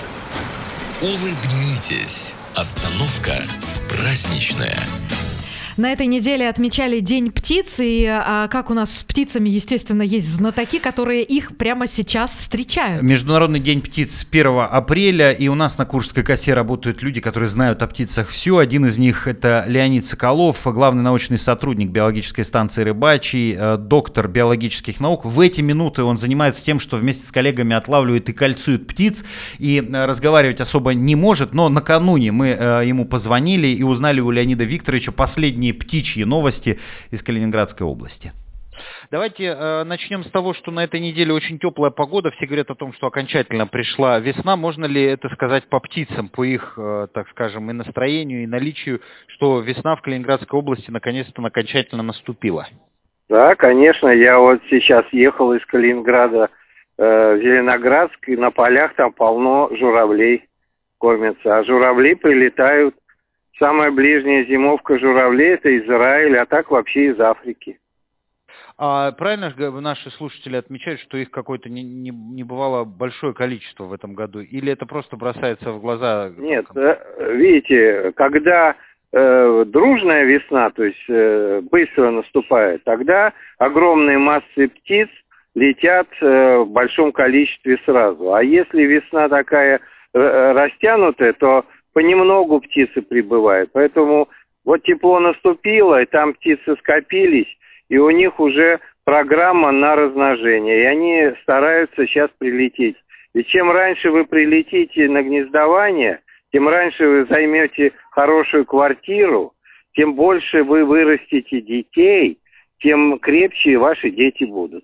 Улыбнитесь. Остановка праздничная. На этой неделе отмечали День птиц, и а, как у нас с птицами, естественно, есть знатоки, которые их прямо сейчас встречают. Международный день птиц первого апреля, и у нас на Куршской косе работают люди, которые знают о птицах все. Один из них — это Леонид Соколов, главный научный сотрудник биологической станции «Рыбачий», доктор биологических наук. В эти минуты он занимается тем, что вместе с коллегами отлавливает и кольцует птиц, и разговаривать особо не может, но накануне мы ему позвонили и узнали у Леонида Викторовича последние птичьи новости из Калининградской области. Давайте э, начнем с того, что на этой неделе очень теплая погода. Все говорят о том, что окончательно пришла весна. Можно ли это сказать по птицам, по их, э, так скажем, и настроению, и наличию, что весна в Калининградской области наконец-то окончательно наступила? Да, конечно. Я вот сейчас ехал из Калининграда э, в Зеленоградск, и на полях там полно журавлей кормятся. А журавли прилетают. Самая ближняя зимовка журавлей — это Израиль, а так вообще из Африки. А правильно наши слушатели отмечают, что их какое-то не, не, не бывало большое количество в этом году? Или это просто бросается в глаза? Нет, видите, когда э, дружная весна, то есть э, быстро наступает, тогда огромные массы птиц летят э, в большом количестве сразу. А если весна такая э, растянутая, то понемногу птицы прибывают. Поэтому вот тепло наступило, и там птицы скопились, и у них уже программа на размножение, и они стараются сейчас прилететь. И чем раньше вы прилетите на гнездование, тем раньше вы займете хорошую квартиру, тем больше вы вырастите детей, тем крепче ваши дети будут.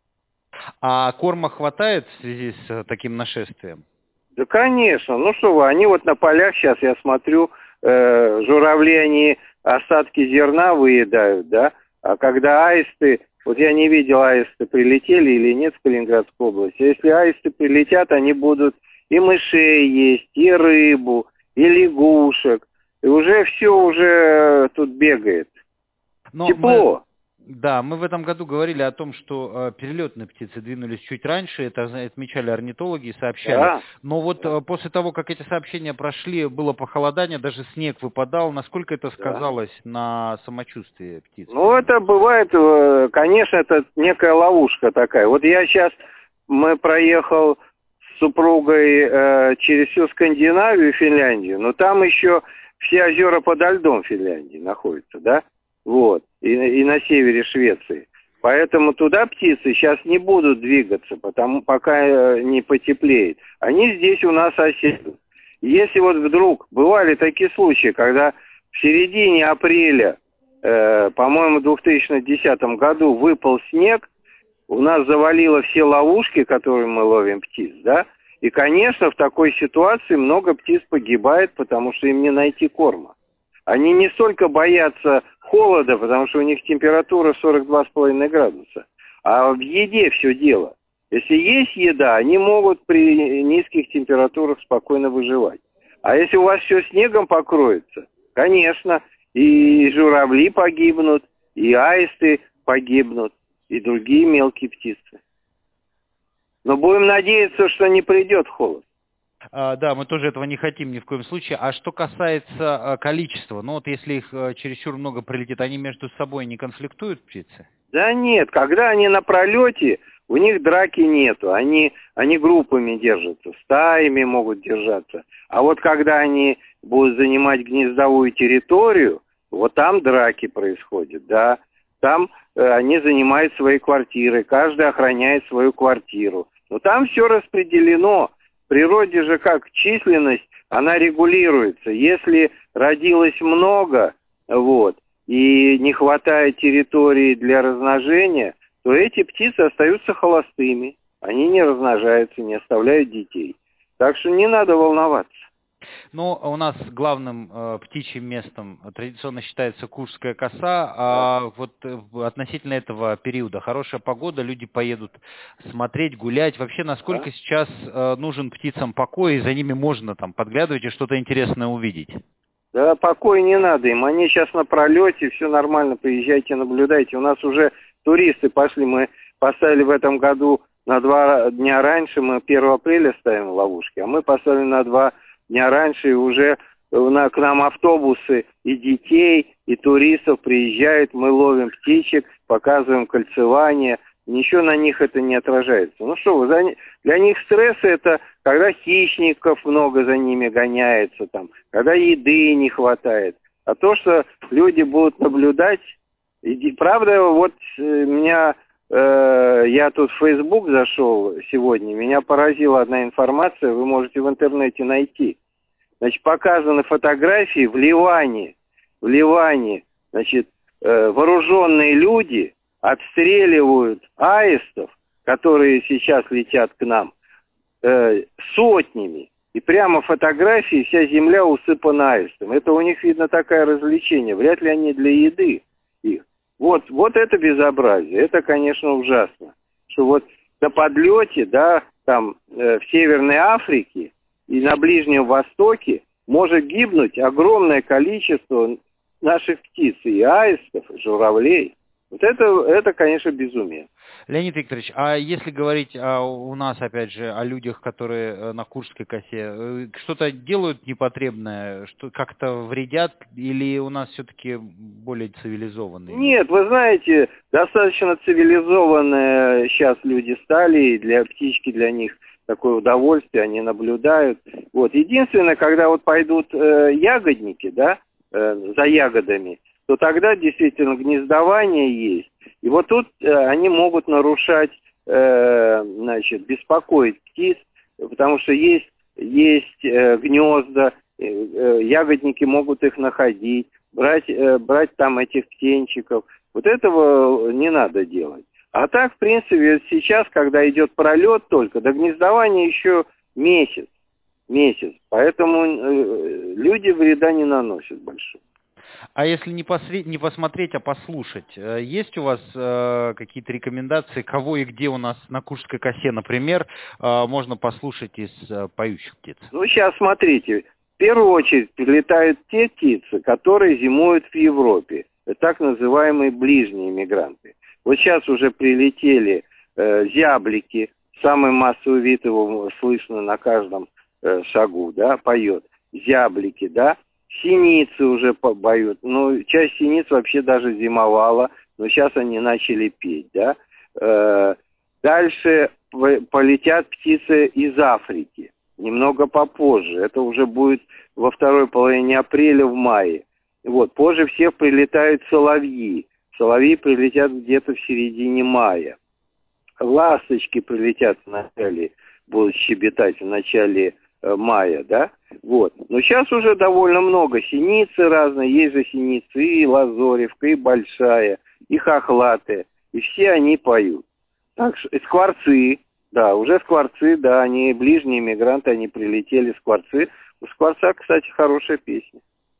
А корма хватает в связи с таким нашествием? Да, конечно. Ну что вы, они вот на полях сейчас, я смотрю, э, журавли, они остатки зерна выедают, да? А когда аисты, вот я не видел, аисты прилетели или нет в Калининградскую область. А если аисты прилетят, они будут и мышей есть, и рыбу, и лягушек. И уже все уже тут бегает. Но тепло. Мы... Да, мы в этом году говорили о том, что э, перелетные птицы двинулись чуть раньше, это отмечали орнитологи и сообщали. Да. Но вот э, после того, как эти сообщения прошли, было похолодание, даже снег выпадал. Насколько это сказалось да. на самочувствии птиц? Ну, это бывает, э, конечно, это некая ловушка такая. Вот я сейчас, мы проехал с супругой э, через всю Скандинавию и Финляндию, но там еще все озера подо льдом Финляндии находятся, да? Вот, и, и на севере Швеции. Поэтому туда птицы сейчас не будут двигаться, потому пока не потеплеет. Они здесь у нас осядут. Если вот вдруг бывали такие случаи, когда в середине апреля, э, по-моему, в две тысячи десятом году выпал снег, у нас завалило все ловушки, которые мы ловим птиц, да? И, конечно, в такой ситуации много птиц погибает, потому что им не найти корма. Они не столько боятся холода, потому что у них температура сорок два с половиной градуса, а в еде все дело. Если есть еда, они могут при низких температурах спокойно выживать. А если у вас все снегом покроется, конечно, и журавли погибнут, и аисты погибнут, и другие мелкие птицы. Но будем надеяться, что не придет холод. А, да, мы тоже этого не хотим ни в коем случае. А что касается а, количества, ну вот если их а, чересчур много прилетит, они между собой не конфликтуют, птицы? Да нет, когда они на пролете, у них драки нету. Они, они группами держатся, стаями могут держаться. А вот когда они будут занимать гнездовую территорию, вот там драки происходят, да. Там э, они занимают свои квартиры, каждый охраняет свою квартиру. Но там все распределено. В природе же как численность, она регулируется. Если родилось много, вот, и не хватает территории для размножения, то эти птицы остаются холостыми. Они не размножаются, не оставляют детей. Так что не надо волноваться. Ну, у нас главным э, птичьим местом традиционно считается Куршская коса, а вот э, относительно этого периода хорошая погода, люди поедут смотреть, гулять. Вообще, насколько да. сейчас э, нужен птицам покой, и за ними можно там подглядывать и что-то интересное увидеть? Да, покой не надо им, они сейчас на пролете, все нормально, приезжайте, наблюдайте. У нас уже туристы пошли, мы поставили в этом году на два дня раньше, мы первого апреля ставим ловушки, а мы поставили на два дня раньше, и уже на, к нам автобусы и детей, и туристов приезжают, мы ловим птичек, показываем кольцевание. Ничего на них это не отражается. Ну что вы, за, для них стресс это, когда хищников много за ними гоняется, там, когда еды не хватает. А то, что люди будут наблюдать, и, правда, вот меня, э, я тут в Facebook зашел сегодня, меня поразила одна информация, вы можете в интернете найти. Значит, показаны фотографии в Ливане, в Ливане, значит, э, вооруженные люди отстреливают аистов, которые сейчас летят к нам, э, сотнями. И прямо фотографии, вся земля усыпана аистом. Это у них, видно, такое развлечение. Вряд ли они для еды их. Вот, вот это безобразие. Это, конечно, ужасно. Что вот на подлете, да, там, э, в Северной Африке и на Ближнем Востоке может гибнуть огромное количество наших птиц, и аистов, и журавлей. Вот это, это, конечно, безумие. Леонид Викторович, а если говорить о, у нас, опять же, о людях, которые на Куршской косе, что-то делают непотребное, что как-то вредят, или у нас все-таки более цивилизованные? Нет, вы знаете, достаточно цивилизованные сейчас люди стали, и для птички, для них такое удовольствие, они наблюдают. Вот. Единственное, когда вот пойдут э, ягодники, да, э, за ягодами, то тогда действительно гнездование есть. И вот тут э, они могут нарушать, э, значит, беспокоить птиц, потому что есть, есть э, гнезда, э, э, ягодники могут их находить, брать, э, брать там этих птенчиков. Вот этого не надо делать. А так, в принципе, сейчас, когда идет пролет только, до гнездования еще месяц. Месяц. Поэтому э, люди вреда не наносят большого. А если не, посре... не посмотреть, а послушать, есть у вас э, какие-то рекомендации, кого и где у нас на Куршской косе, например, э, можно послушать из э, поющих птиц? Ну, сейчас смотрите. В первую очередь прилетают те птицы, которые зимуют в Европе. Это так называемые ближние мигранты. Вот сейчас уже прилетели э, зяблики. Самый массовый вид его слышно на каждом э, шагу, да, поет. Зяблики, да. Синицы уже поют. Ну, часть синиц вообще даже зимовала, но сейчас они начали петь, да. Э, дальше полетят птицы из Африки. Немного попозже. Это уже будет во второй половине апреля, в мае. Вот. Позже всех прилетают соловьи. Соловьи прилетят где-то в середине мая. Ласточки прилетят в начале, будут щебетать в начале мая, да, вот. Но сейчас уже довольно много синицы разные, есть же синицы и лазоревка, и большая, и хохлатая, и все они поют. Так что скворцы, да, уже скворцы, да, они ближние мигранты, они прилетели, скворцы. У скворца, кстати, хорошая песня.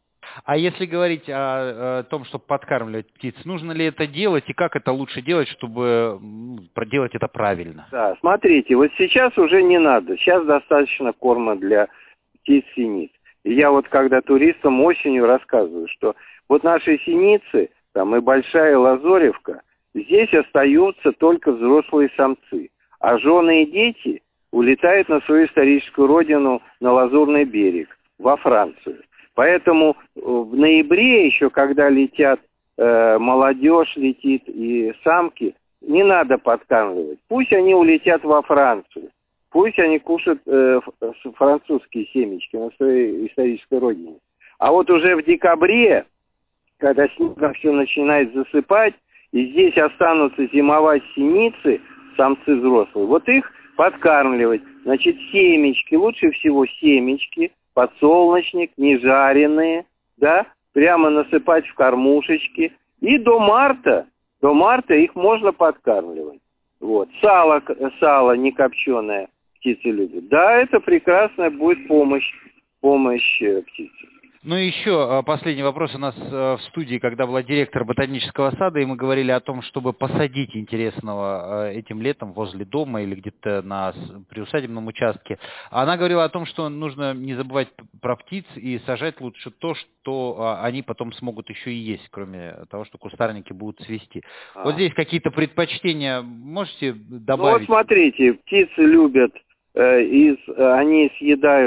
А если говорить о, о том, чтобы подкармливать птиц, нужно ли это делать и как это лучше делать, чтобы ну, проделать это правильно? Да, смотрите, вот сейчас уже не надо. Сейчас достаточно корма для птиц-синиц. И я вот когда туристам осенью рассказываю, что вот наши синицы, там и большая лазоревка, здесь остаются только взрослые самцы. А жены и дети улетают на свою историческую родину, на Лазурный берег, во Францию. Поэтому в ноябре еще, когда летят э, молодежь, летит и самки, не надо подкармливать. Пусть они улетят во Францию. Пусть они кушают э, французские семечки на своей исторической родине. А вот уже в декабре, когда снегом все начинает засыпать, и здесь останутся зимовать синицы, самцы взрослые, вот их подкармливать. Значит, семечки, лучше всего семечки, подсолнечник, не жареные, да, прямо насыпать в кормушечки. И до марта, до марта их можно подкармливать. Вот. Сало, сало не копченое птицы любят. Да, это прекрасная будет помощь, помощь птице. Ну и еще последний вопрос у нас в студии, когда была директор ботанического сада, и мы говорили о том, чтобы посадить интересного этим летом возле дома или где-то на приусадебном участке. Она говорила о том, что нужно не забывать про птиц и сажать лучше то, что они потом смогут еще и есть, кроме того, что кустарники будут цвести. А. Вот здесь какие-то предпочтения можете добавить? Ну вот смотрите, птицы любят, э, из, они съедают.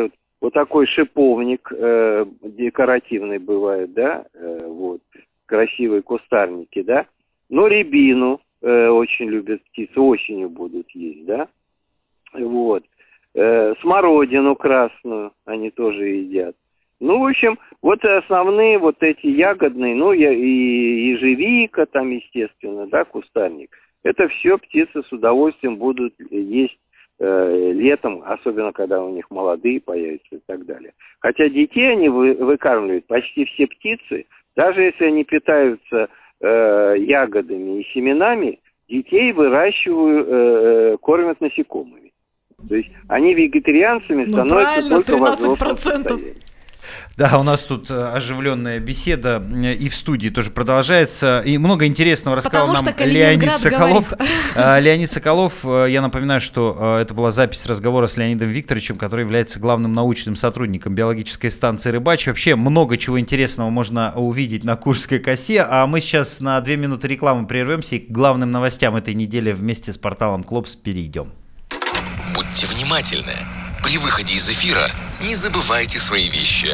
вот такой шиповник, э, декоративный бывает, да, э, вот, красивые кустарники, да. Но рябину э, очень любят птицы, осенью будут есть, да. Вот. Э, смородину красную они тоже едят. Ну, в общем, вот основные вот эти ягодные, ну, и ежевика там, естественно, да, кустарник. Это все птицы с удовольствием будут есть э, летом, особенно когда у них молодые появятся и так далее. Хотя детей они вы, выкармливают, почти все птицы, даже если они питаются э, ягодами и семенами, детей выращивают, э, кормят насекомыми. То есть они вегетарианцами ну, становятся только в взрослом состоянии. Да, у нас тут оживленная беседа и в студии тоже продолжается. И много интересного рассказал нам Леонид Соколов. Леонид Соколов, я напоминаю, что это была запись разговора с Леонидом Викторовичем, который является главным научным сотрудником биологической станции «Рыбач». Вообще много чего интересного можно увидеть на Курской косе. А мы сейчас на две минуты рекламы прервемся и к главным новостям этой недели вместе с порталом Клопс перейдем. Будьте внимательны. При выходе из эфира не забывайте свои вещи.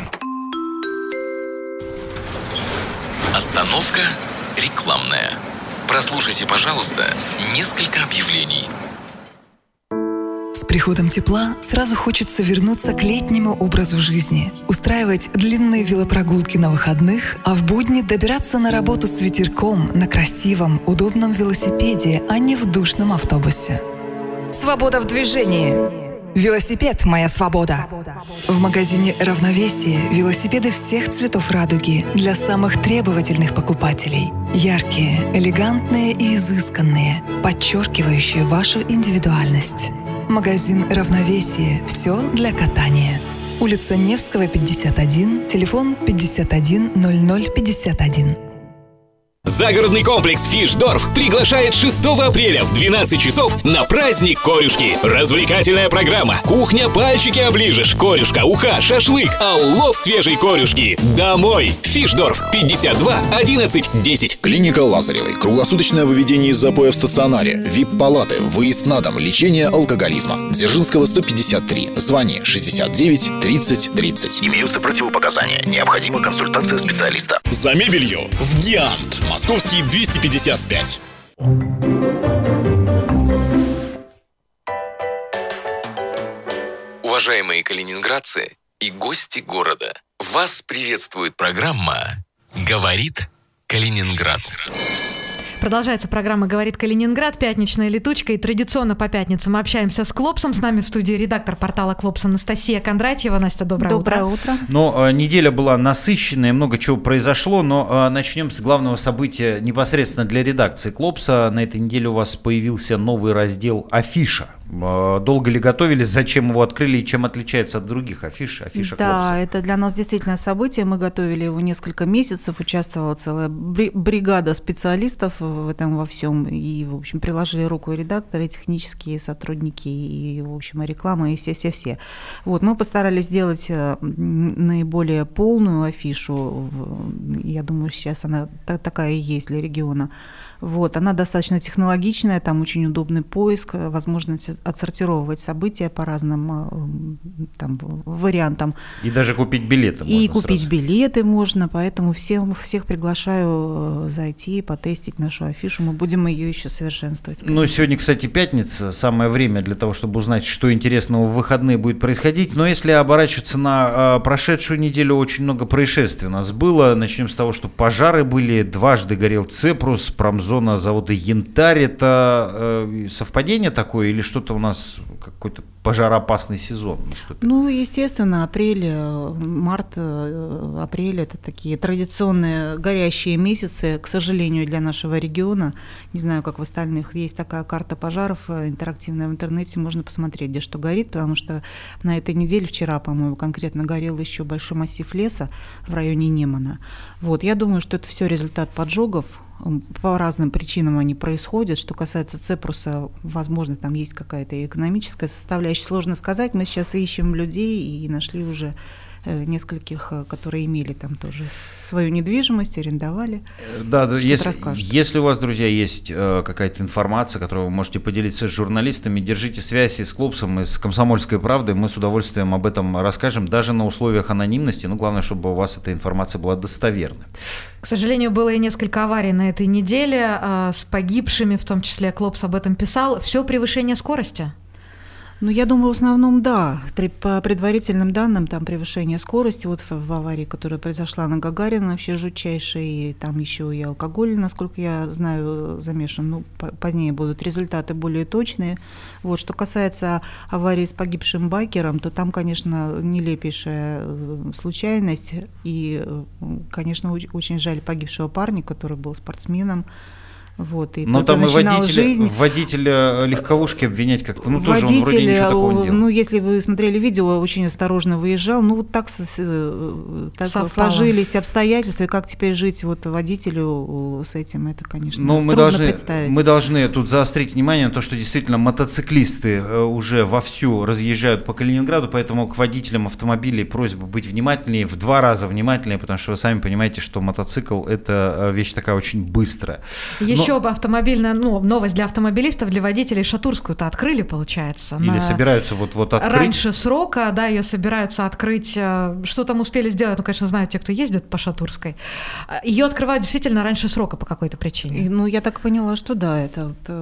Остановка рекламная. Прослушайте, пожалуйста, несколько объявлений. С приходом тепла сразу хочется вернуться к летнему образу жизни, устраивать длинные велопрогулки на выходных, а в будни добираться на работу с ветерком на красивом, удобном велосипеде, а не в душном автобусе. Свобода в движении. Велосипед – моя свобода. В магазине «Равновесие» велосипеды всех цветов радуги для самых требовательных покупателей. Яркие, элегантные и изысканные, подчеркивающие вашу индивидуальность. Магазин «Равновесие» – все для катания. Улица Невского, пятьдесят один, телефон пятьдесят один ноль ноль пятьдесят один. Загородный комплекс «Фишдорф» приглашает шестого апреля в двенадцать часов на праздник корюшки. Развлекательная программа. Кухня, пальчики оближешь. Корюшка, уха, шашлык, а улов свежей корюшки домой. «Фишдорф», пятьдесят два одиннадцать десять. Клиника Лазаревой. Круглосуточное выведение из запоя в стационаре. ВИП-палаты. Выезд на дом. Лечение алкоголизма. Дзержинского, сто пятьдесят три. Звони шестьдесят девять тридцать тридцать. Имеются противопоказания. Необходима консультация специалиста. За мебелью в Гиант. Московский двести пятьдесят пять. Уважаемые калининградцы и гости города, вас приветствует программа «Говорит Калининград». Продолжается программа «Говорит Калининград», пятничная летучка, и традиционно по пятницам мы общаемся с Клопсом. С нами в студии редактор портала Клопс Анастасия Кондратьева. Настя, доброе, доброе утро. утро. Ну, неделя была насыщенная, много чего произошло, но начнем с главного события непосредственно для редакции Клопса. На этой неделе у вас появился новый раздел «Афиша». Долго ли готовились, зачем его открыли и чем отличается от других афиш? Афиша да, Клопса. Это для нас действительно событие. Мы готовили его несколько месяцев, участвовала целая бригада специалистов в этом во всем. И, в общем, приложили руку и редакторы, и технические сотрудники, и, в общем, и реклама, и все-все-все. Вот, мы постарались сделать наиболее полную афишу. Я думаю, сейчас она такая и есть для региона. Вот, она достаточно технологичная, там очень удобный поиск, возможность отсортировать события по разным там, вариантам. И даже купить билеты можно. И купить сразу. билеты можно, поэтому всем, всех приглашаю зайти, потестить нашу афишу, мы будем ее еще совершенствовать. Конечно. Ну, сегодня, кстати, пятница, самое время для того, чтобы узнать, что интересного в выходные будет происходить. Но если оборачиваться на а, прошедшую неделю, очень много происшествий у нас было. Начнем с того, что пожары были, дважды горел Цепрус, промзона завода «Янтарь». Это э, совпадение такое или что-то у нас, какой-то пожароопасный сезон наступил? Ну, естественно, апрель, март, апрель – это такие традиционные горящие месяцы, к сожалению, для нашего региона. Не знаю, как в остальных. Есть такая карта пожаров интерактивная в интернете, можно посмотреть, где что горит, потому что на этой неделе, вчера, по-моему, конкретно горел еще большой массив леса в районе Немана. Вот, я думаю, что это все результат поджогов. По разным причинам они происходят. Что касается Цепруса, возможно, там есть какая-то экономическая составляющая. Сложно сказать. Мы сейчас ищем людей и нашли уже нескольких, которые имели там тоже свою недвижимость, арендовали. Да, если, если у вас, друзья, есть какая-то информация, которую вы можете поделиться с журналистами, держите связь и с Клопсом, и с «Комсомольской правдой», мы с удовольствием об этом расскажем, даже на условиях анонимности, но главное, чтобы у вас эта информация была достоверной. К сожалению, было и несколько аварий на этой неделе э, с погибшими, в том числе Клопс об этом писал. Все превышение скорости? Ну, я думаю, в основном, да. При, по предварительным данным, там превышение скорости, вот в, в аварии, которая произошла на Гагарина, вообще жутчайшая, и там еще и алкоголь, насколько я знаю, замешан. Ну, по, позднее будут результаты более точные. Вот, что касается аварии с погибшим байкером, то там, конечно, нелепейшая случайность, и, конечно, очень жаль погибшего парня, который был спортсменом. Вот, и но там и водителя, водителя легковушки обвинять как-то, ну водитель, тоже он вроде ничего такого не делал. Ну, если вы смотрели видео, очень осторожно выезжал, ну вот так, так сложились обстоятельства, и как теперь жить вот водителю с этим, это, конечно, но трудно мы должны, представить. Мы должны тут заострить внимание на то, что действительно мотоциклисты уже вовсю разъезжают по Калининграду, поэтому к водителям автомобилей просьба быть внимательнее, в два раза внимательнее, потому что вы сами понимаете, что мотоцикл – это вещь такая очень быстрая. Еще Еще автомобильная, ну, новость для автомобилистов, для водителей. Шатурскую-то открыли, получается. Или на... собираются вот-вот открыть. Раньше срока, да, ее собираются открыть. Что там успели сделать? Ну, конечно, знают те, кто ездит по Шатурской. Ее открывают действительно раньше срока по какой-то причине. И, ну, я так поняла, что да, это, это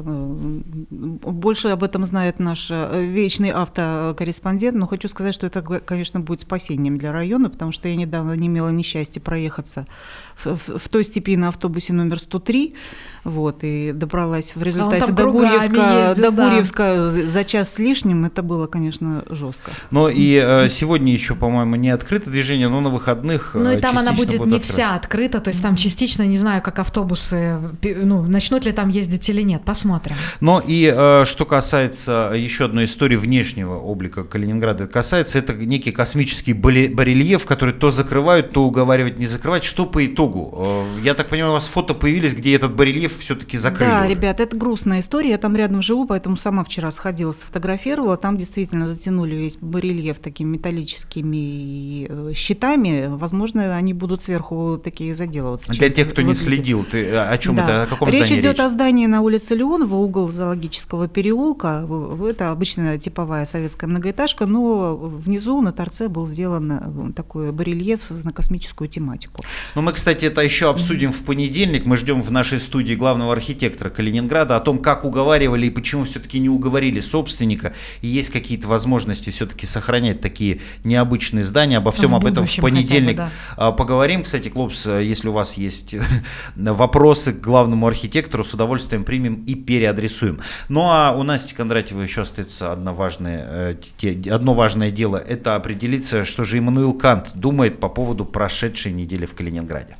больше об этом знает наш вечный автокорреспондент, но хочу сказать, что это, конечно, будет спасением для района, потому что я недавно не имела несчастья проехаться в, в, в той степи на автобусе номер сто три, вот, и добралась в результате до Гурьевска, ездит, до Гурьевска да. за час с лишним. Это было, конечно, жестко. Но и э, сегодня еще, по-моему, не открыто движение, но на выходных. Ну и там она будет не открыта. Вся открыта, то есть там частично, не знаю, как автобусы, ну, начнут ли там ездить или нет, посмотрим. Но и э, что касается еще одной истории внешнего облика Калининграда, касается, это некий космический барельеф, который то закрывают, то уговаривать не закрывать. Что по итогу? Я так понимаю, у вас фото появились, где этот барельеф все-таки закрыли. Да, уже. Ребят, это грустная история. Я там рядом живу, поэтому сама вчера сходила, сфотографировала. Там действительно затянули весь барельеф такими металлическими щитами. Возможно, они будут сверху такие заделываться. Для тех, кто выглядит. Не следил, ты о чем да. это? О каком речь здании идет речь? О здании на улице Леонова, угол Зоологического переулка. Это обычная типовая советская многоэтажка, но внизу на торце был сделан такой барельеф на космическую тематику. Ну, мы, кстати, это еще обсудим в понедельник. Мы ждем в нашей студии главного архитектора Калининграда о том, как уговаривали и почему все-таки не уговорили собственника. И есть какие-то возможности все-таки сохранять такие необычные здания. Обо всем в об этом в понедельник бы, да. поговорим. Кстати, Клопс, если у вас есть вопросы к главному архитектору, с удовольствием примем и переадресуем. Ну а у Насти Кондратьевой еще остается одно важное, одно важное дело. Это определиться, что же Иммануил Кант думает по поводу прошедшей недели в Калининграде.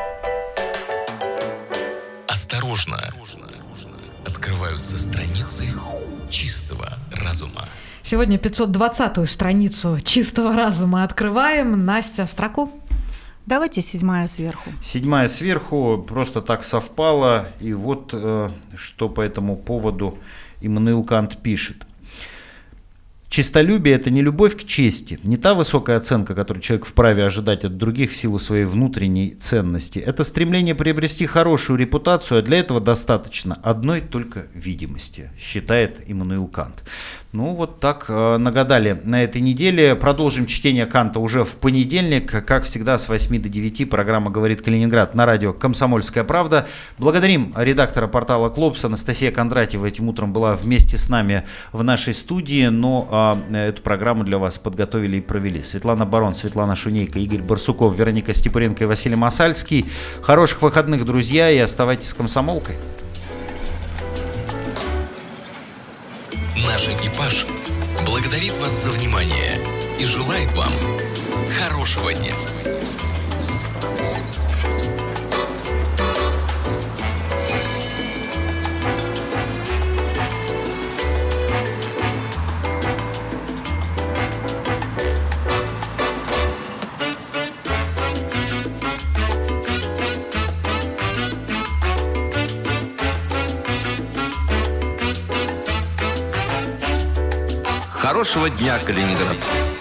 Осторожно! Открываются страницы чистого разума. Сегодня пятьсот двадцатую страницу чистого разума открываем. Настя, строку? Давайте седьмая сверху. Седьмая сверху, просто так совпало. И вот э, что по этому поводу Иммануил Кант пишет. Честолюбие – это не любовь к чести, не та высокая оценка, которую человек вправе ожидать от других в силу своей внутренней ценности. Это стремление приобрести хорошую репутацию, а для этого достаточно одной только видимости, считает Иммануил Кант. Ну вот так э, нагадали на этой неделе. Продолжим чтение Канта уже в понедельник. Как всегда, с восьми до девяти программа «Говорит Калининград» на радио «Комсомольская правда». Благодарим редактора портала «Клопс» Анастасия Кондратьева. Этим утром была вместе с нами в нашей студии. Но э, эту программу для вас подготовили и провели Светлана Барон, Светлана Шунейко, Игорь Барсуков, Вероника Степуренко и Василий Масальский. Хороших выходных, друзья, и оставайтесь с «Комсомолкой». Наш экипаж благодарит вас за внимание и желает вам хорошего дня. Хорошего дня, калининградцы!